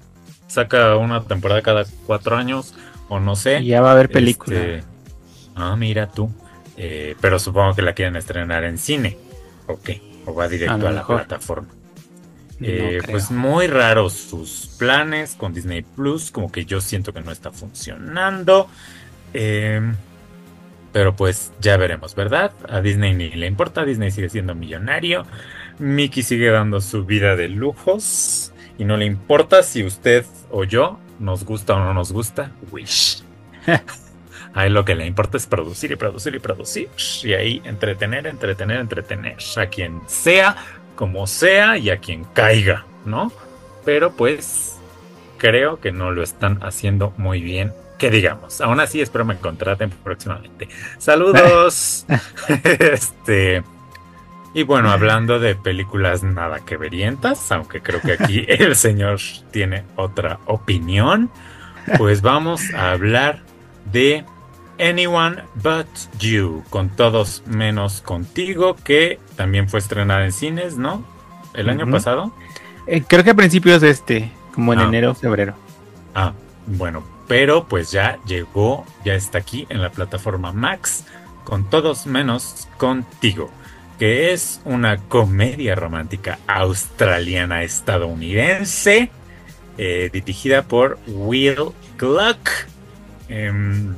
saca una temporada cada cuatro años, o no sé. Y ya va a haber película. Este, ah, mira tú. Eh, pero supongo que la quieren estrenar en cine. ¿O qué? O va directo a, a la mejor. plataforma. No eh, pues muy raros sus planes con Disney Plus. Como que yo siento que no está funcionando. Eh, pero pues ya veremos, ¿verdad? A Disney ni le importa, Disney sigue siendo millonario, Mickey sigue dando su vida de lujos y no le importa si usted o yo nos gusta o no nos gusta. Wish. Ahí lo que le importa es producir y producir y producir. Y ahí entretener, entretener, entretener. A quien sea, como sea y a quien caiga, ¿no? Pero pues creo que no lo están haciendo muy bien, que digamos. Aún así espero me contraten próximamente. Saludos. este... Y bueno, hablando de películas nada que verientas, aunque creo que aquí el señor tiene otra opinión, pues vamos a hablar de Anyone But You, con todos menos contigo, que también fue estrenada en cines, ¿no? El año uh-huh. pasado. Eh, creo que a principios de este, como en ah. enero, febrero. Ah, bueno, pero pues ya llegó, ya está aquí en la plataforma Max, con todos menos contigo, que es una comedia romántica australiana estadounidense, eh, dirigida por Will Gluck, eh,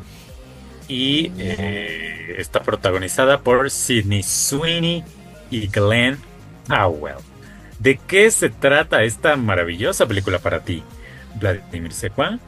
y eh, está protagonizada por Sydney Sweeney y Glenn Powell. ¿De qué se trata esta maravillosa película para ti, Vladimir Secua?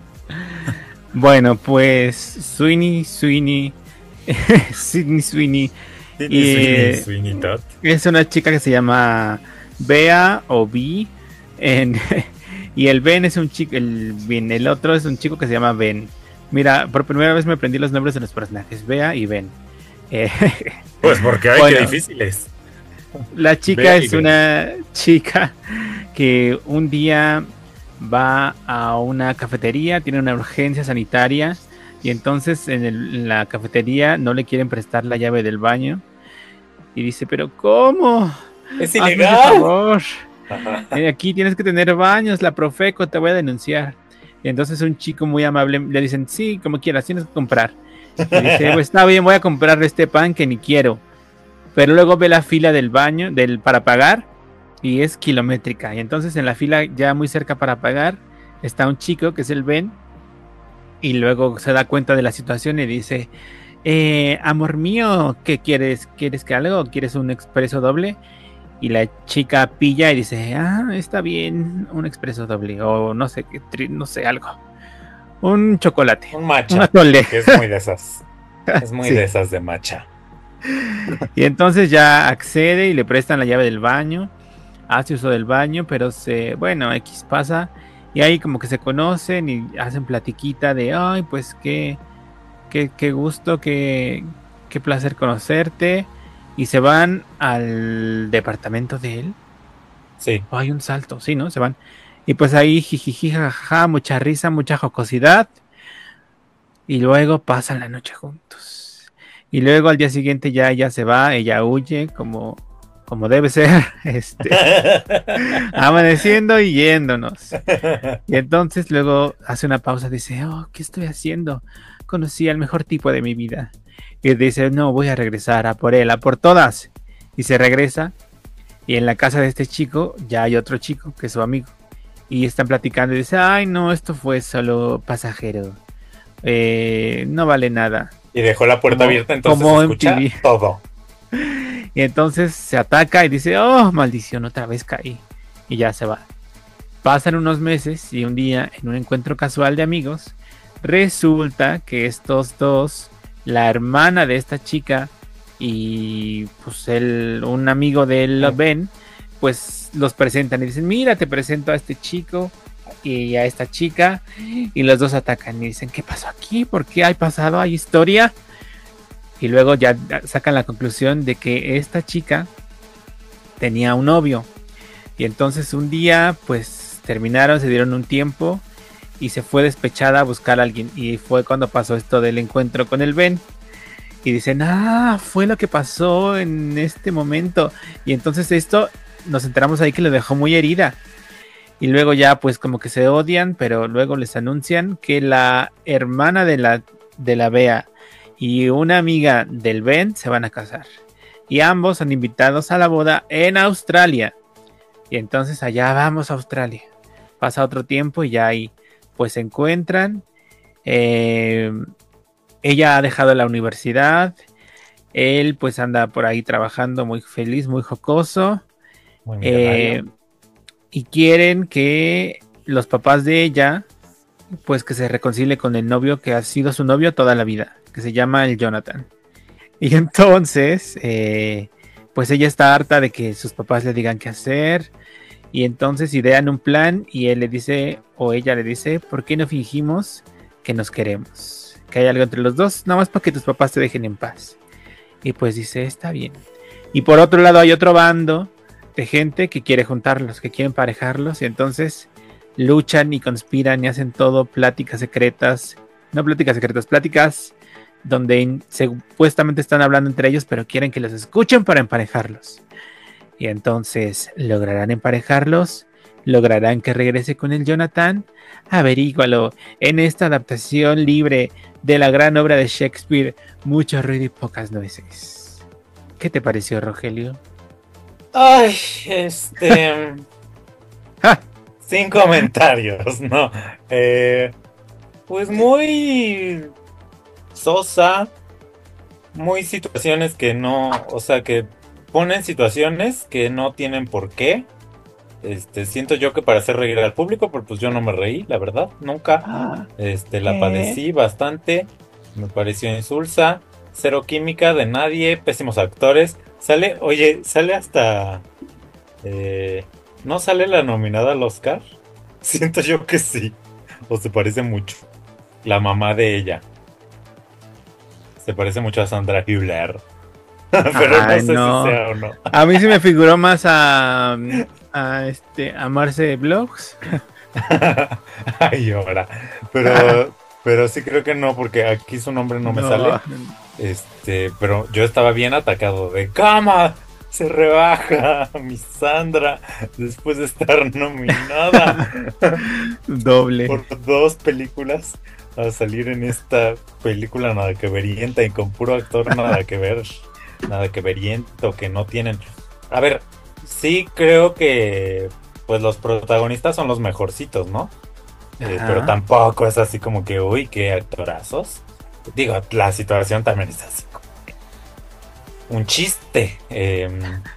Bueno, pues Sweeney Sweeney Sydney Sweeney Y, Sweeney, Sweeney Todd. Es una chica que se llama Bea o B. En, y el Ben es un chico. El, Ben, el otro es un chico que se llama Ben. Mira, por primera vez me aprendí los nombres de los personajes: Bea y Ben. Eh, pues porque hay bueno, que difíciles. La chica Bea es una chica que un día va a una cafetería, tiene una urgencia sanitaria. Y entonces en, el, en la cafetería no le quieren prestar la llave del baño. Y dice, pero ¿cómo? Es ilegal. Por favor. Aquí tienes que tener baños, la Profeco, te voy a denunciar. Y entonces un chico muy amable le dicen, sí, como quieras, tienes que comprar. Y dice, pues está bien, voy a comprar este pan que ni quiero. Pero luego ve la fila del baño del, para pagar y es kilométrica. Y entonces en la fila ya muy cerca para pagar está un chico que es el Ben. Y luego se da cuenta de la situación y dice, eh, amor mío, ¿qué quieres? ¿Quieres que algo? ¿Quieres un expreso doble? Y la chica pilla y dice, ah, está bien, un expreso doble. O no sé, no sé, algo. Un chocolate. Un matcha. Que es muy de esas. Es muy sí. de esas de matcha. Y entonces ya accede y le prestan la llave del baño. Hace uso del baño, pero se, bueno, X pasa. Y ahí como que se conocen y hacen platiquita de, ay, pues qué, qué, qué gusto, qué, qué placer conocerte. Y se van al departamento de él. Sí. Oh, hay un salto, sí, ¿no? Se van. Y pues ahí jijiji, jajaja, mucha risa, mucha jocosidad. Y luego pasan la noche juntos. Y luego al día siguiente ya ella se va, ella huye como... como debe ser, este, amaneciendo y yéndonos. Y entonces luego hace una pausa, dice, oh, ¿qué estoy haciendo? Conocí al mejor tipo de mi vida. Y dice, no, voy a regresar a por él, a por todas. Y se regresa, y en la casa de este chico ya hay otro chico, que es su amigo. Y están platicando, y dice, ay, no, esto fue solo pasajero. Eh, no vale nada. Y dejó la puerta como, abierta, entonces como se escucha M T V. Todo. Y entonces se ataca y dice, oh, maldición, otra vez caí. Y ya se va. Pasan unos meses y un día, en un encuentro casual de amigos, resulta que estos dos, la hermana de esta chica y pues él, un amigo de él, sí. Ben, pues los presentan y dicen, mira, te presento a este chico y a esta chica. Y los dos atacan y dicen, ¿qué pasó aquí? ¿Por qué hay pasado? ¿Hay historia? Y luego ya sacan la conclusión de que esta chica tenía un novio. Y entonces un día, pues terminaron, se dieron un tiempo y se fue despechada a buscar a alguien. Y fue cuando pasó esto del encuentro con el Ben. Y dicen, ah, fue lo que pasó en este momento. Y entonces esto, nos enteramos ahí que lo dejó muy herida. Y luego ya pues como que se odian, pero luego les anuncian que la hermana de la, de la Bea y una amiga del Ben se van a casar. Y ambos son invitados a la boda en Australia. Y entonces allá vamos a Australia. Pasa otro tiempo y ya ahí pues se encuentran. Eh, ella ha dejado la universidad, él pues anda por ahí trabajando muy feliz, muy jocoso, Muy eh, millonario. y quieren que los papás de ella pues que se reconcilie con el novio que ha sido su novio toda la vida, que se llama el Jonathan. Y entonces, eh, pues ella está harta de que sus papás le digan qué hacer. Y entonces idean un plan y él le dice, o ella le dice, ¿por qué no fingimos que nos queremos? Que hay algo entre los dos, nada más para que tus papás te dejen en paz. Y pues dice, está bien. Y por otro lado hay otro bando de gente que quiere juntarlos, que quiere emparejarlos. Y entonces luchan y conspiran y hacen todo, pláticas secretas. No pláticas secretas, pláticas donde supuestamente están hablando entre ellos, pero quieren que los escuchen para emparejarlos. Y entonces, ¿lograrán emparejarlos? ¿Lograrán que regrese con el Jonathan? Averígualo en esta adaptación libre de la gran obra de Shakespeare, Mucho ruido y pocas nueces. ¿Qué te pareció, Rogelio? Ay, este... sin comentarios, ¿no? Eh, pues muy sosa, muy situaciones que no, o sea, que ponen situaciones que no tienen por qué. Este, siento yo que para hacer reír al público, pero pues yo no me reí, la verdad, nunca. Este, la padecí bastante, me pareció insulsa, cero química de nadie, pésimos actores. Sale, oye, sale hasta... Eh, ¿no sale la nominada al Oscar? Siento yo que sí, o se parece mucho. La mamá de ella. Se parece mucho a Sandra Hüller. Pero Ay, no sé no. si sea o no. A mí se me figuró más a, a este a Marce Vlogs. Ay, ahora. Pero, pero sí creo que no, porque aquí su nombre no me No. sale. Este, pero yo estaba bien atacado de cama. Se rebaja mi Sandra después de estar nominada Doble. por dos películas a salir en esta película nada que verienta y con puro actor nada que ver, nada que veriento, que no tienen. A ver, sí creo que pues los protagonistas son los mejorcitos, ¿no? Eh, pero tampoco es así como que, uy, qué actorazos. Digo, la situación también es así como un chiste. Eh,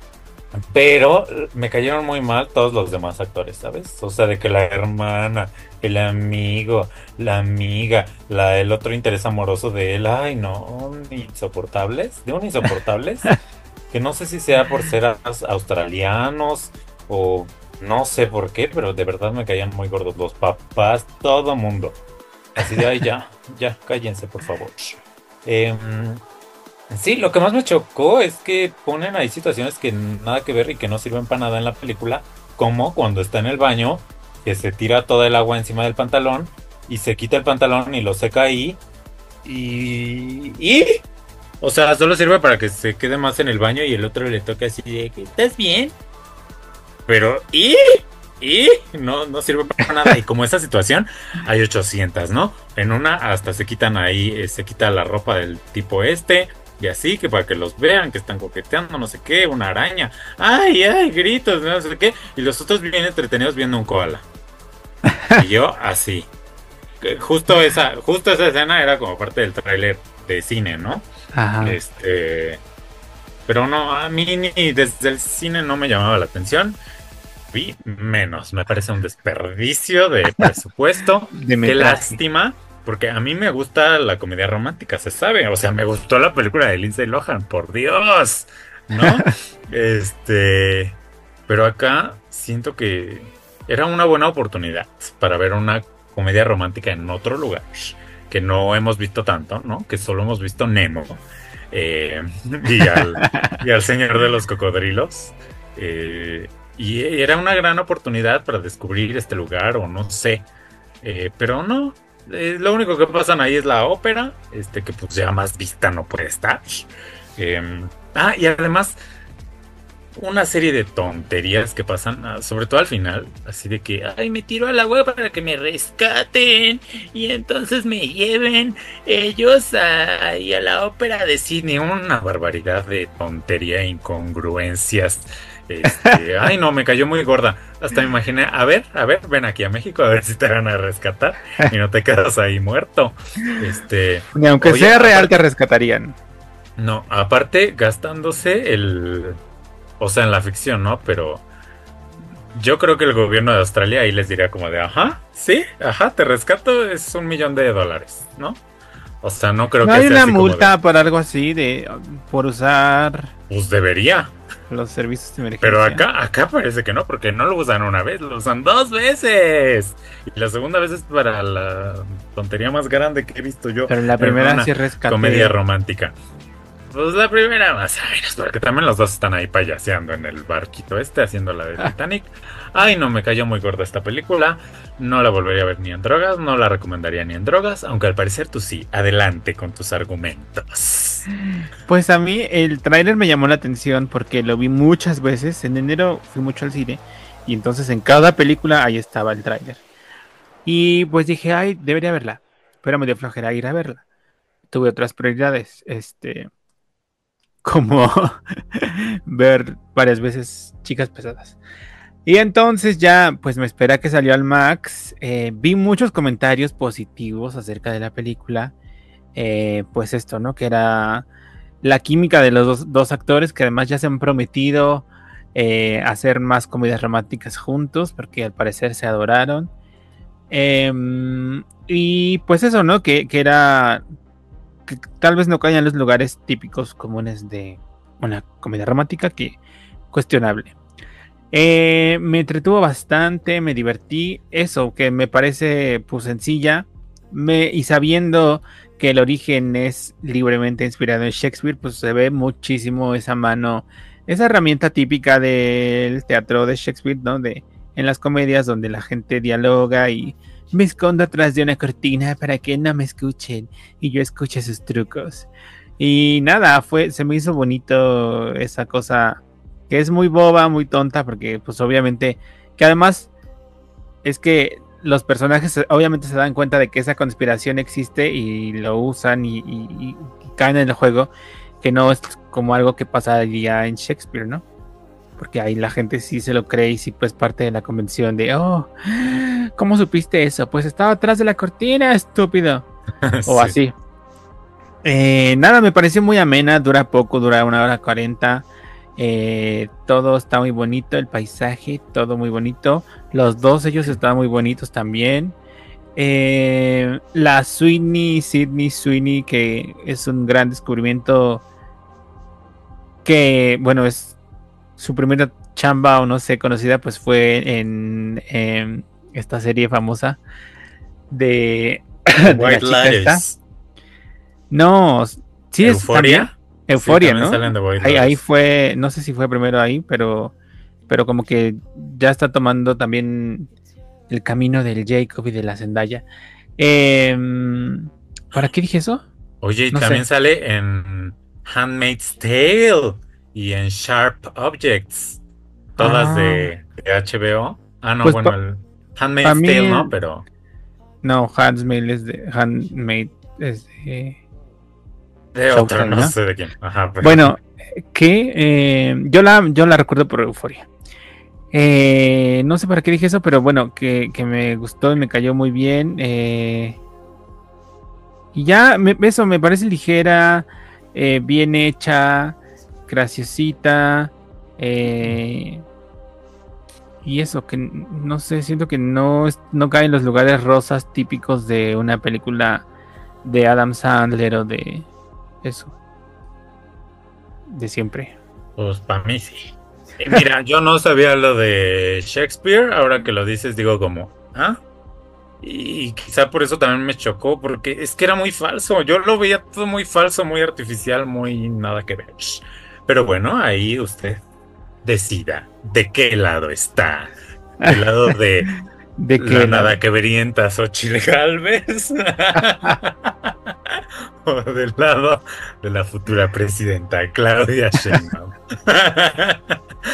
pero me cayeron muy mal todos los demás actores, ¿sabes? O sea, de que la hermana, el amigo, la amiga, la, el otro interés amoroso de él, ay no, insoportables, de un insoportables, que no sé si sea por ser aus- australianos o no sé por qué, pero de verdad me caían muy gordos los papás, todo mundo. Así de, ay ya, ya, cállense por favor. Eh, Sí, lo que más me chocó es que ponen ahí situaciones que nada que ver y que no sirven para nada en la película, como cuando está en el baño, que se tira toda el agua encima del pantalón y se quita el pantalón y lo seca ahí y... y... O sea, solo sirve para que se quede más en el baño y el otro le toca así de que ¿estás bien? Pero ¿y? ¿Y? No, no sirve para nada. Y como esa situación, hay ochocientas, ¿no? En una hasta se quitan ahí, eh, se quita la ropa del tipo este... Y así, que para que los vean, que están coqueteando, no sé qué, una araña. ¡Ay, ay! Gritos, no sé qué. Y los otros bien entretenidos viendo un koala. Y yo así. Justo esa, justo esa escena era como parte del tráiler de cine, ¿no? Ajá. Este. Pero no, a mí ni desde el cine no me llamaba la atención. Vi menos. Me parece un desperdicio de presupuesto. De Qué metraje. lástima. Porque a mí me gusta la comedia romántica, se sabe. O sea, me gustó la película de Lindsay Lohan, por Dios, ¿no? este. Pero acá siento que era una buena oportunidad para ver una comedia romántica en otro lugar. Que no hemos visto tanto, ¿no? Que solo hemos visto Nemo. Eh, y, al, y al Señor de los Cocodrilos. Eh, y era una gran oportunidad para descubrir este lugar, o no sé. Eh, pero no. Eh, lo único que pasan ahí es la ópera, este que pues ya más vista no puede estar. Eh, ah, y además una serie de tonterías que pasan, ah, sobre todo al final, así de que, ay, me tiro al agua para que me rescaten y entonces me lleven ellos a, a la ópera de cine. Una barbaridad de tontería e incongruencias. Este, ay, no, me cayó muy gorda. Hasta me imaginé, a ver, a ver, ven aquí a México a ver si te van a rescatar y no te quedas ahí muerto. Este, Ni aunque oye, sea real aparte, te rescatarían. no, aparte gastándose el, o sea, en la ficción, ¿no? Pero yo creo que el gobierno de Australia ahí les diría como de, ajá, sí, ajá, te rescato, es un millón de dólares, ¿no? O sea, no creo ¿No que hay sea una así como multa de, por algo así de por usar pues debería. los servicios de emergencia? Pero acá, acá parece que no, porque no lo usan una vez, lo usan dos veces. Y la segunda vez es para la tontería más grande que he visto yo Pero la en primera una sí rescate. comedia romántica. Pues la primera más o menos, porque también los dos están ahí payaseando en el barquito este, haciendo la de Titanic. Ay, no, me cayó muy gorda esta película. No la volvería a ver ni en drogas, no la recomendaría ni en drogas, aunque al parecer tú sí. Adelante con tus argumentos. Pues a mí el tráiler me llamó la atención porque lo vi muchas veces. En enero fui mucho al cine y entonces en cada película ahí estaba el tráiler. Y pues dije, ay, debería verla. Pero me dio flojera ir a verla. Tuve otras prioridades, este, como ver varias veces Chicas Pesadas. Y entonces ya, pues me esperé a que salió al Max. Eh, vi muchos comentarios positivos acerca de la película. Eh, pues esto, ¿no? Que era la química de los dos, dos actores que además ya se han prometido eh, hacer más comedias románticas juntos, porque al parecer se adoraron. Eh, y pues eso, ¿no? Que, que era... que tal vez no caían en los lugares típicos comunes de una comedia romántica, que cuestionable. Eh, me entretuvo bastante, me divertí, eso que me parece pues sencilla, me, y sabiendo que el origen es libremente inspirado en Shakespeare, pues se ve muchísimo esa mano, esa herramienta típica del teatro de Shakespeare, ¿no? De, en las comedias donde la gente dialoga y me escondo atrás de una cortina para que no me escuchen y yo escuche sus trucos. Y nada, fue, se me hizo bonito esa cosa que es muy boba, muy tonta, porque pues obviamente, que además es que los personajes obviamente se dan cuenta de que esa conspiración existe y lo usan y, y, y caen en el juego, que no es como algo que pasaría en Shakespeare, ¿no? Porque ahí la gente sí se lo cree y sí pues parte de la convención de, oh, ¿cómo supiste eso? Pues estaba atrás de la cortina, estúpido. O sí. Así. Eh, nada, me pareció muy amena, dura poco, dura una hora cuarenta. Eh, todo está muy bonito, el paisaje, todo muy bonito. Los dos ellos estaban muy bonitos también. Eh, la Sweeney, Sydney Sweeney, que es un gran descubrimiento. Que, bueno, es su primera chamba o no sé, conocida, pues fue en, en esta serie famosa de, de White Lotus. No, sí es ¿Euforia? Euforia, sí, ¿no? Ahí, ahí fue, no sé si fue primero ahí, pero, pero como que ya está tomando también el camino del Jacob y de la Zendaya. Eh, ¿Para qué dije eso? Oye, y no también sé. Sale en Handmaid's Tale y en Sharp Objects, todas ah. de, de H B O. Ah, no, pues bueno, pa, el Handmaid's Tale, ¿no? Pero... No, Handmaid es de... Handmaid es de... De otra, no, ¿no? sé de quién. Ajá, pero... Bueno, que eh, yo la yo la recuerdo por Euforia. Eh, no sé para qué dije eso, pero bueno, que, que me gustó y me cayó muy bien. Eh, y ya, me, eso me parece ligera, eh, bien hecha, graciosita. Eh, y eso, que no sé, siento que no, no cae en los lugares rosas típicos de una película de Adam Sandler o de... eso de siempre. Pues para mí sí. Mira, yo no sabía lo de Shakespeare. Ahora que lo dices digo como, ¿ah? Y quizá por eso también me chocó, porque es que era muy falso. Yo lo veía todo muy falso, muy artificial, muy nada que ver. Pero bueno, ahí usted decida de qué lado está. Del lado de ¿De la qué nada que verienta Xochitl Gálvez o del lado de la futura presidenta Claudia Sheinbaum.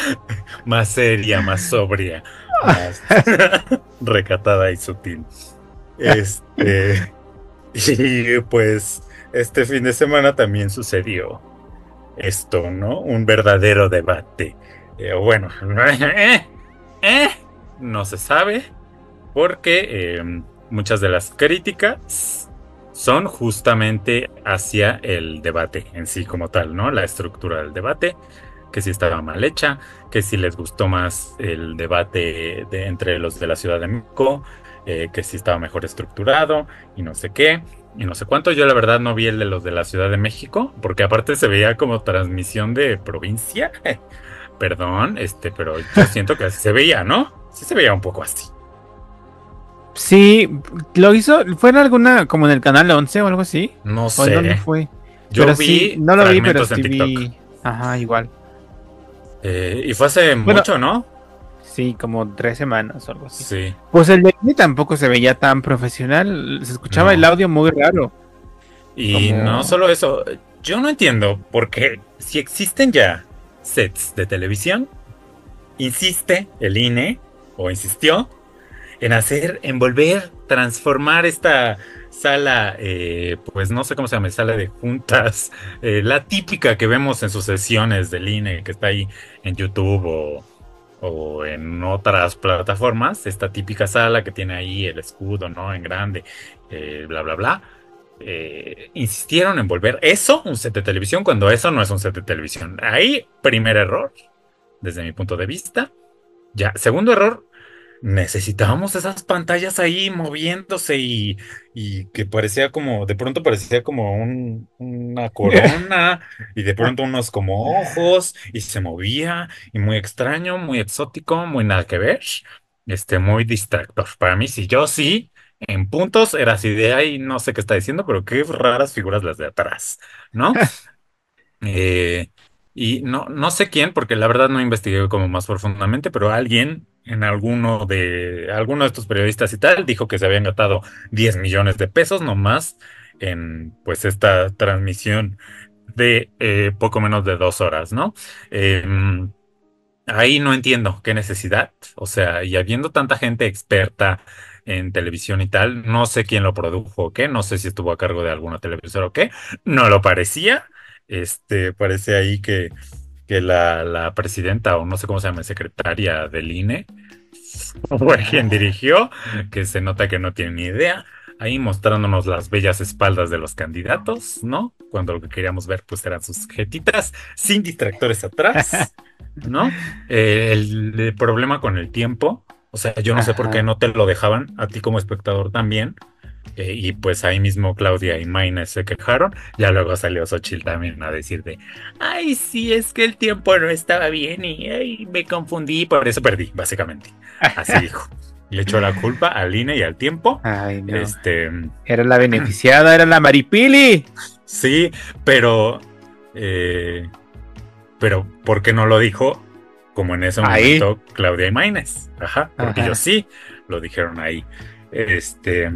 más seria, más sobria, más recatada y sutil. Este, y pues este fin de semana también sucedió esto, ¿no? Un verdadero debate. Eh, bueno, eh, eh, no se sabe porque eh, muchas de las críticas son justamente hacia el debate en sí como tal, ¿no? La estructura del debate, que si estaba mal hecha, que si les gustó más el debate de, entre los de la Ciudad de México, eh, que si estaba mejor estructurado y no sé qué, y no sé cuánto. Yo la verdad no vi el de los de la Ciudad de México, porque aparte se veía como transmisión de provincia. Perdón, este, pero yo siento que así se veía, ¿no? Sí se veía un poco así. Sí, lo hizo, ¿fue en alguna, como en el canal once o algo así? No ¿O sé. en dónde fue? Yo pero vi sí, no lo vi, pero fragmentos sí en TikTok. vi. Ajá, igual. Eh, y fue hace Bueno, mucho, ¿no? Sí, como tres semanas o algo así. Sí. Pues el de Disney tampoco se veía tan profesional, se escuchaba No. el audio muy raro. Y Como- no solo eso, yo no entiendo por qué si existen ya sets de televisión, insiste el I N E, o insistió, en hacer, en volver, transformar esta sala, eh, pues no sé cómo se llama, sala de juntas, eh, la típica que vemos en sus sesiones del I N E, que está ahí en YouTube o, o en otras plataformas, esta típica sala que tiene ahí el escudo, ¿no? En grande, eh, bla, bla, bla. Eh, insistieron en volver eso un set de televisión cuando eso no es un set de televisión. Ahí, primer error, desde mi punto de vista. Ya, segundo error, necesitábamos esas pantallas ahí moviéndose y, y que parecía como, de pronto parecía como un- una corona y de pronto unos como ojos y se movía y muy extraño, muy exótico, muy nada que ver, este, muy distractor. Para mí, sí, yo sí, en puntos era así de ahí, no sé qué está diciendo, pero qué raras figuras las de atrás, ¿no? Eh, y no, no sé quién, porque la verdad no investigué como más profundamente, pero alguien en alguno de, alguno de estos periodistas y tal dijo que se habían gastado diez millones de pesos nomás en pues esta transmisión de eh, poco menos de dos horas, ¿no? Em, ahí no entiendo qué necesidad, o sea, y habiendo tanta gente experta en televisión y tal, no sé quién lo produjo o qué, no sé si estuvo a cargo de alguna televisora o qué, no lo parecía, este, parece ahí que, que la, la presidenta o no sé cómo se llama, secretaria del I N E, fue quien dirigió, que se nota que no tiene ni idea, ahí mostrándonos las bellas espaldas de los candidatos, ¿no? Cuando lo que queríamos ver pues eran sus jetitas, sin distractores atrás. ¿No? Eh, el, el problema con el tiempo, o sea, yo no sé por qué Ajá. no te lo dejaban, a ti como espectador también, eh, y pues ahí mismo Claudia y Maines se quejaron, ya luego salió Xochitl también a decir de, ay, sí, es que el tiempo no estaba bien y ay, me confundí, por eso perdí, básicamente, así dijo. Le echó la culpa al I N E y al tiempo, Ay, no. este, Era la beneficiada, era la Maripili. sí, pero... Eh, Pero, ¿por qué no lo dijo como en ese Ahí. momento Claudia y Maínez? Ajá, porque Ajá. ellos sí lo dijeron ahí. Este,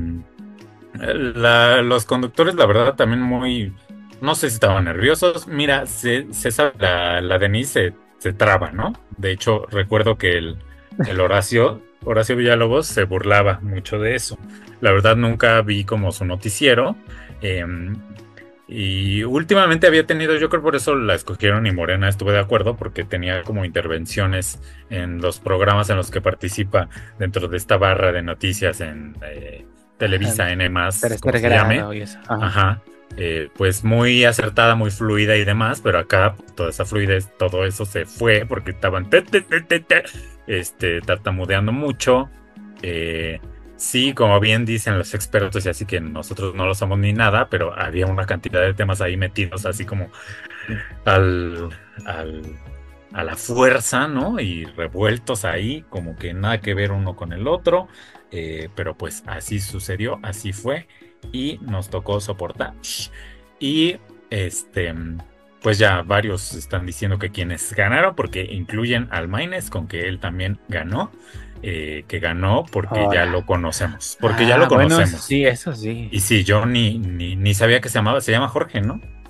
la- los conductores, la verdad, también muy, no sé si estaban nerviosos. Mira, se, se sabe, la, la Denise se, se traba, ¿no? De hecho, recuerdo que el, el Horacio, Horacio Villalobos se burlaba mucho de eso. La verdad, nunca vi como su noticiero. em, y últimamente había tenido, yo creo por eso la escogieron y Morena estuve de acuerdo, porque tenía como intervenciones en los programas en los que participa dentro de esta barra de noticias en eh, Televisa N más, como Tercer se llame. grado y eso. Ajá. Ajá. Eh, pues muy acertada, muy fluida y demás, pero acá toda esa fluidez, todo eso se fue porque estaban te, te, te, te, te, este, tartamudeando mucho. Eh, Sí, como bien dicen los expertos, y así que nosotros no lo somos ni nada, pero había una cantidad de temas ahí metidos así como al, al, a la fuerza, ¿no? Y revueltos ahí, como que nada que ver uno con el otro, eh, pero pues así sucedió, así fue, y nos tocó soportar. Y este, pues ya varios están diciendo que quienes ganaron, porque incluyen al Maines con que él también ganó. Eh, que ganó porque Ahora. ya lo conocemos, porque Ah, ya lo bueno, conocemos. sí, eso sí. Y sí, yo ni, ni, ni sabía que se llamaba, se llama Jorge, ¿no?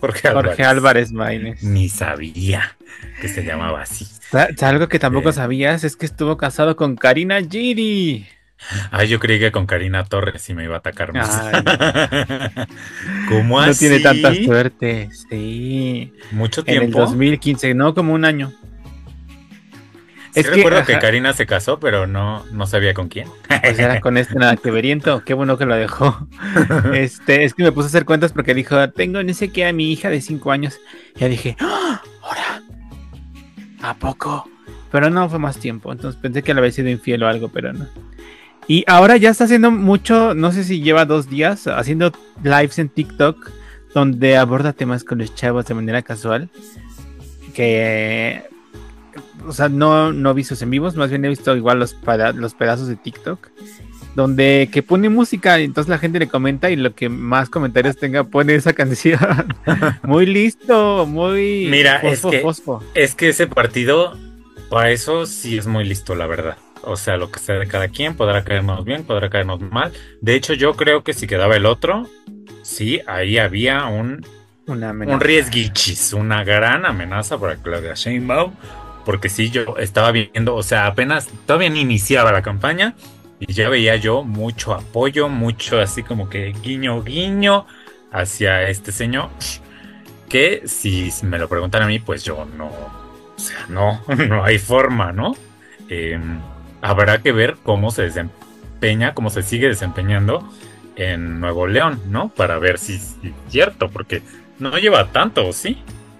Jorge Álvarez. Jorge Álvarez Maínez. Ni sabía que se llamaba así. Algo que tampoco eh. sabías es que estuvo casado con Karina Giri. Ay, yo creí que con Karina Torres y me iba a atacar más. Ay, no. ¿Cómo no así? tiene tanta suerte. Sí. Mucho tiempo. En el dos mil quince, no, como un año. Sí, es recuerdo que, que Karina se casó, pero no, no sabía con quién. Pues era con este nada que veriento. Qué bueno que lo dejó. Este, es que me puse a hacer cuentas porque dijo, tengo no sé qué a mi hija de cinco años. Y ya dije, ¡ah! ¿Ahora? ¿A poco? Pero no fue más tiempo. Entonces pensé que le había sido infiel o algo, pero no. Y ahora ya está haciendo mucho, no sé si lleva dos días, haciendo lives en TikTok donde aborda temas con los chavos de manera casual. Que... O sea, no, no vi sus en vivos, más bien he visto igual los, para, los pedazos de TikTok, donde que pone música y entonces la gente le comenta y lo que más comentarios tenga pone esa canción. Muy listo, muy... Mira, fosfo, es, que, fosfo. es que ese partido, para eso sí es muy listo, la verdad. O sea, lo que sea de cada quien, podrá caernos bien, podrá caernos mal. De hecho, yo creo que si quedaba el otro, sí, ahí había un, Una amenaza. un riesguichis, una gran amenaza para Claudia Sheinbaum. Porque sí, yo estaba viendo, o sea, apenas todavía ni iniciaba la campaña y ya veía yo mucho apoyo, mucho así como que guiño, guiño hacia este señor. Que si me lo preguntan a mí, pues yo no, o sea, no, no hay forma, ¿no? Eh, habrá que ver cómo se desempeña, cómo se sigue desempeñando en Nuevo León, ¿no? Para ver si es cierto, porque no lleva tanto, ¿sí?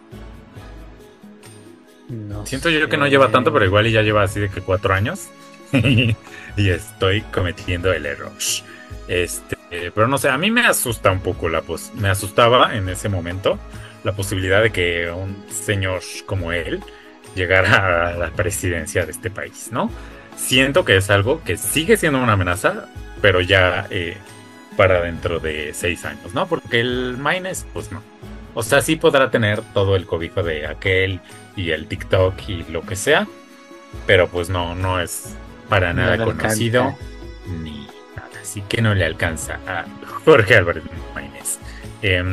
No Siento sé. yo que no lleva tanto, pero igual ya lleva así de que cuatro años. Y estoy cometiendo el error. Este, pero no sé, a mí me asusta un poco la pos me asustaba en ese momento la posibilidad de que un señor como él llegara a la presidencia de este país, ¿no? Siento que es algo que sigue siendo una amenaza, pero ya eh, para dentro de seis años, ¿no? Porque el Maínez, pues no. O sea, sí podrá tener todo el cobijo de aquel y el TikTok y lo que sea, pero pues no, no es para nada No conocido alcanza. ni nada. Así que no le alcanza a Jorge Álvarez Maínez. Eh,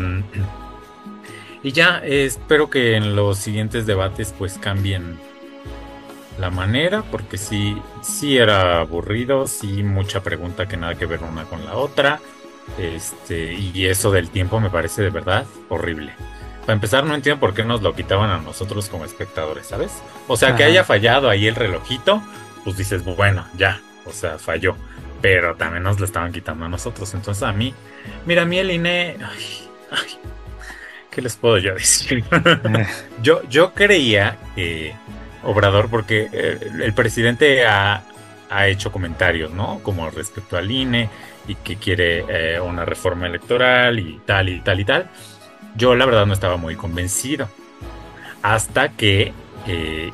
y ya eh, espero que en los siguientes debates pues cambien la manera, porque sí, sí era aburrido, sí mucha pregunta que nada que ver una con la otra. Este, y eso del tiempo me parece de verdad horrible. Para empezar, no entiendo por qué nos lo quitaban a nosotros como espectadores, ¿sabes? O sea, que Ajá. haya fallado ahí el relojito, pues dices, bueno, ya, o sea, falló. Pero también nos lo estaban quitando a nosotros. Entonces a mí, mira, a mí el I N E, ay, ay, ¿qué les puedo yo decir? yo, yo creía que Obrador, porque eh, el presidente ha, ha hecho comentarios, ¿no? Como respecto al I N E y que quiere eh, una reforma electoral y tal y tal y tal. Yo la verdad no estaba muy convencido. Hasta que eh,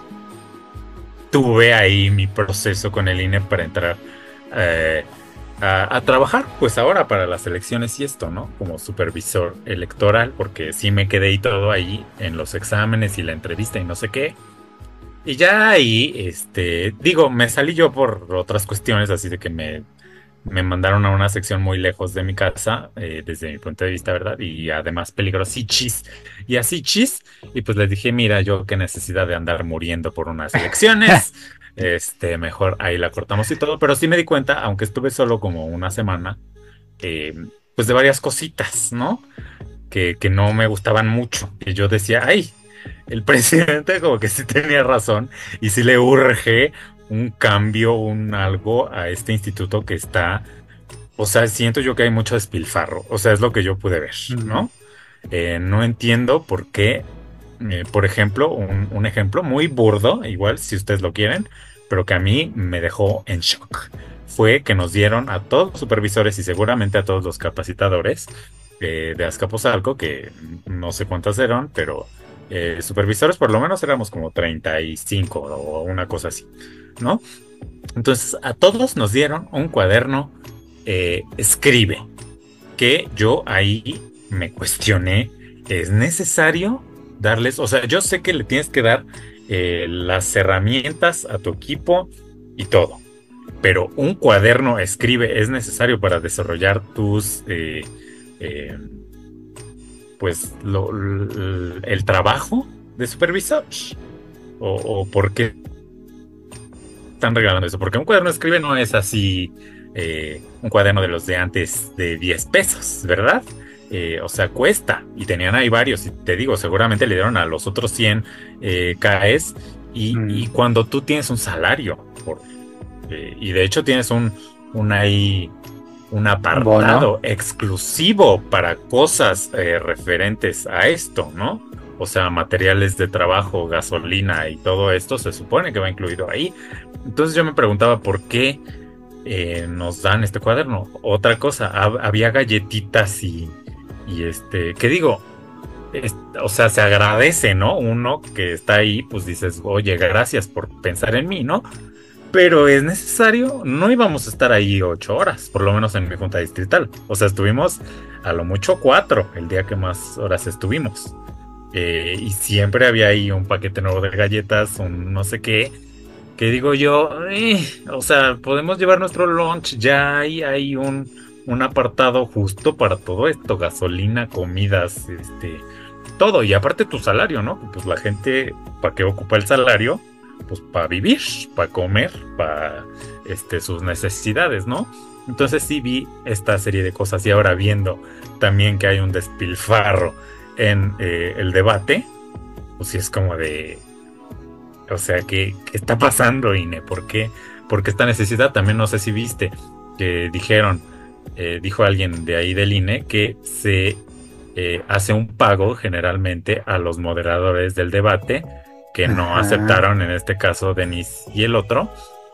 tuve ahí mi proceso con el I N E para entrar eh, a, a trabajar, pues ahora para las elecciones y esto, ¿no? Como supervisor electoral, porque sí me quedé y todo ahí en los exámenes y la entrevista y no sé qué. Y ya ahí, este, digo, me salí yo por otras cuestiones, así de que me, me mandaron a una sección muy lejos de mi casa, eh, desde mi punto de vista, ¿verdad? Y además peligrosichis y así chis. Y pues les dije, mira, yo qué necesidad de andar muriendo por unas elecciones. Este, mejor ahí la cortamos y todo. Pero sí me di cuenta, aunque estuve solo como una semana, eh, pues de varias cositas, ¿no? Que, que no me gustaban mucho. Que yo decía, ay, el presidente como que sí tenía razón y sí le urge un cambio, un algo a este instituto que está, o sea, siento yo que hay mucho despilfarro, o sea, es lo que yo pude ver, ¿no? Eh, no entiendo por qué, eh, por ejemplo, un, un ejemplo muy burdo, igual si ustedes lo quieren, pero que a mí me dejó en shock, fue que nos dieron a todos los supervisores y seguramente a todos los capacitadores eh, de Azcapotzalco, que no sé cuántas eran, pero eh, supervisores por lo menos éramos como treinta y cinco o una cosa así, ¿no? Entonces a todos nos dieron un cuaderno eh, escribe, que yo ahí me cuestioné, ¿es necesario darles? O sea, yo sé que le tienes que dar eh, las herramientas a tu equipo y todo, pero un cuaderno escribe es necesario para desarrollar tus eh, eh, pues lo, l- el trabajo de supervisor. O, o por qué están regalando eso, porque un cuaderno de escribe no es así, eh, un cuaderno de los de antes de diez pesos, ¿verdad? Eh, o sea, cuesta, y tenían ahí varios, y te digo, seguramente le dieron a los otros cien eh, C A Es, y, Mm. y cuando tú tienes un salario, por, eh, y de hecho tienes un, un ahí, un apartado Bono. exclusivo para cosas eh, referentes a esto, ¿no? O sea, materiales de trabajo, gasolina y todo esto se supone que va incluido ahí. Entonces yo me preguntaba por qué eh, nos dan este cuaderno. Otra cosa, hab- había galletitas y, y este, ¿qué digo? Es- o sea, se agradece, ¿no? Uno que está ahí, pues dices, oye, gracias por pensar en mí, ¿no? Pero es necesario, no íbamos a estar ahí ocho horas, por lo menos en mi junta distrital. O sea, estuvimos a lo mucho cuatro el día que más horas estuvimos. Eh, y siempre había ahí un paquete nuevo de galletas, un no sé qué, que digo yo, eh, o sea, podemos llevar nuestro lunch, ya hay, hay un, un apartado justo para todo esto, gasolina, comidas, este, todo, y aparte tu salario, ¿no? Pues la gente, ¿para qué ocupa el salario? Pues para vivir, para comer, para este, sus necesidades, ¿no? Entonces sí vi esta serie de cosas y ahora viendo también que hay un despilfarro en eh, el debate, pues sí es como de, o sea, ¿qué, qué está pasando, INE? ¿Por qué? Porque esta necesidad, también no sé si viste, que dijeron, eh, dijo alguien de ahí del INE, que se eh, hace un pago generalmente a los moderadores del debate, que no Ajá. aceptaron, en este caso Denis y el otro,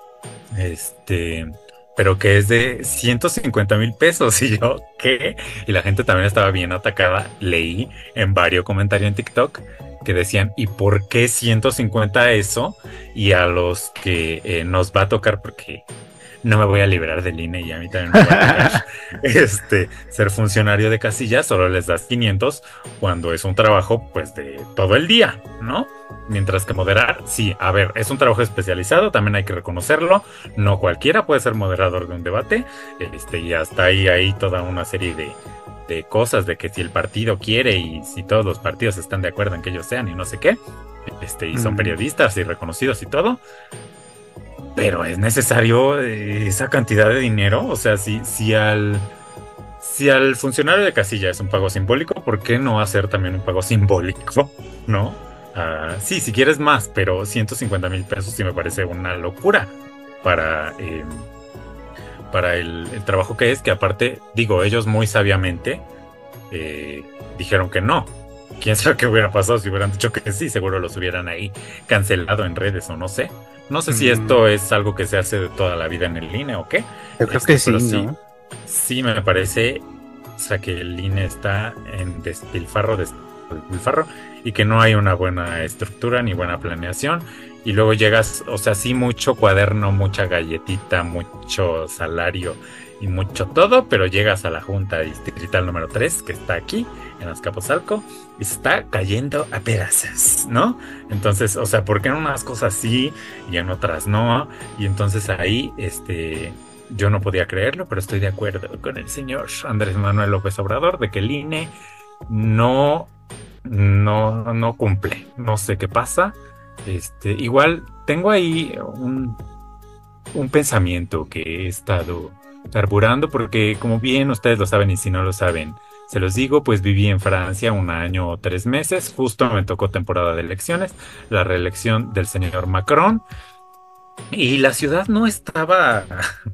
este, pero que es de ciento cincuenta mil pesos. Y yo, ¿qué? Y la gente también estaba bien atacada. Leí en varios comentarios en TikTok que decían, ¿y por qué ciento cincuenta eso? Y a los que eh, nos va a tocar, porque no me voy a liberar del INE y a mí también me va a tocar este, ser funcionario de casilla, solo les das quinientos cuando es un trabajo pues de todo el día, ¿no? Mientras que moderar, sí, a ver, es un trabajo especializado, también hay que reconocerlo, no cualquiera puede ser moderador de un debate, este, y hasta ahí hay toda una serie de, de cosas de que si el partido quiere y si todos los partidos están de acuerdo en que ellos sean y no sé qué, este, y son Mm. periodistas y reconocidos y todo. Pero es necesario eh, esa cantidad de dinero. O sea, si, si al si al funcionario de casilla es un pago simbólico, ¿por qué no hacer también un pago simbólico? ¿No? Ah, sí, si quieres más, pero ciento cincuenta mil pesos sí me parece una locura para, eh, para el, el trabajo que es, que aparte, digo, ellos muy sabiamente eh, dijeron que no. Quién sabe qué hubiera pasado si hubieran dicho que sí, seguro los hubieran ahí cancelado en redes o no sé. No sé si Mm. esto es algo que se hace de toda la vida en el INE o qué. Yo creo Este, que sí, pero sí, ¿no? sí me parece, o sea, que el INE está en despilfarro, despilfarro, y que no hay una buena estructura ni buena planeación. Y luego llegas, o sea, sí, mucho cuaderno, mucha galletita, mucho salario y mucho todo, pero llegas a la Junta Distrital número tres, que está aquí, en Azcapotzalco, y se está cayendo a pedazos, ¿no? Entonces, o sea, ¿por qué en unas cosas sí y en otras no? Y entonces ahí, este, yo no podía creerlo, pero estoy de acuerdo con el señor Andrés Manuel López Obrador de que el INE no, no, no cumple. No sé qué pasa. Este, igual tengo ahí un, un pensamiento que he estado carburando, porque como bien ustedes lo saben y si no lo saben, se los digo, pues viví en Francia un año o tres meses, justo me tocó temporada de elecciones, la reelección del señor Macron, y la ciudad no estaba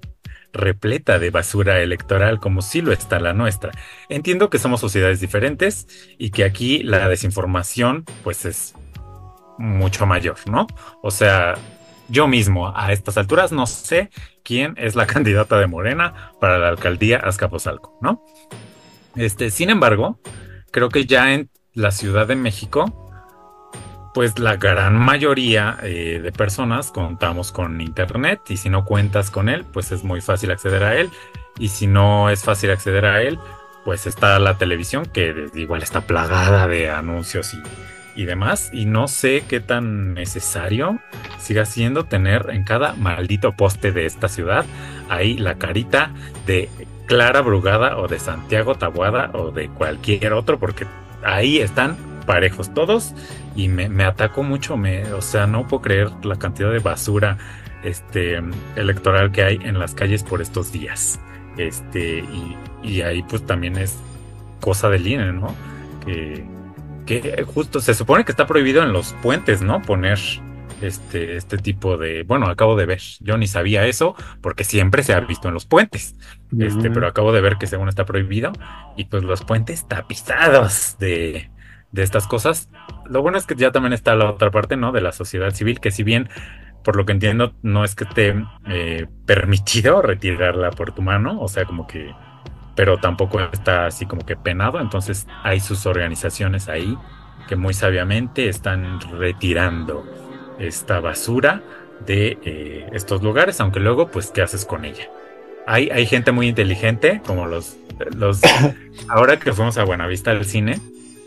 repleta de basura electoral como sí lo está la nuestra. Entiendo que somos sociedades diferentes y que aquí la desinformación pues es mucho mayor, ¿no? O sea, yo mismo a estas alturas no sé quién es la candidata de Morena para la alcaldía Azcapotzalco, ¿no? Este, sin embargo, creo que ya en la Ciudad de México, pues la gran mayoría eh, de personas contamos con internet, y si no cuentas con él, pues es muy fácil acceder a él, y si no es fácil acceder a él, pues está la televisión, que igual está plagada de anuncios y, y demás, y no sé qué tan necesario siga siendo tener en cada maldito poste de esta ciudad ahí la carita de Clara Brugada o de Santiago Taboada o de cualquier otro, porque ahí están parejos todos y me, me atacó mucho, me, o sea, no puedo creer la cantidad de basura este, electoral que hay en las calles por estos días. Este, y, y ahí pues también es cosa del I N E, ¿no? Que, que justo se supone que está prohibido en los puentes, ¿no? Poner este, este tipo de... Bueno, acabo de ver, yo ni sabía eso porque siempre se ha visto en los puentes, uh-huh. este, pero acabo de ver que según está prohibido y pues los puentes tapizados de, de estas cosas. Lo bueno es que ya también está la otra parte, ¿no? De la sociedad civil, que si bien, por lo que entiendo, no es que esté eh, permitido retirarla por tu mano, o sea, como que... pero tampoco está así como que penado, entonces hay sus organizaciones ahí que muy sabiamente están retirando esta basura de eh, estos lugares, aunque luego, pues, ¿qué haces con ella? Hay, hay gente muy inteligente, como los, los... Ahora que fuimos a Buenavista al cine,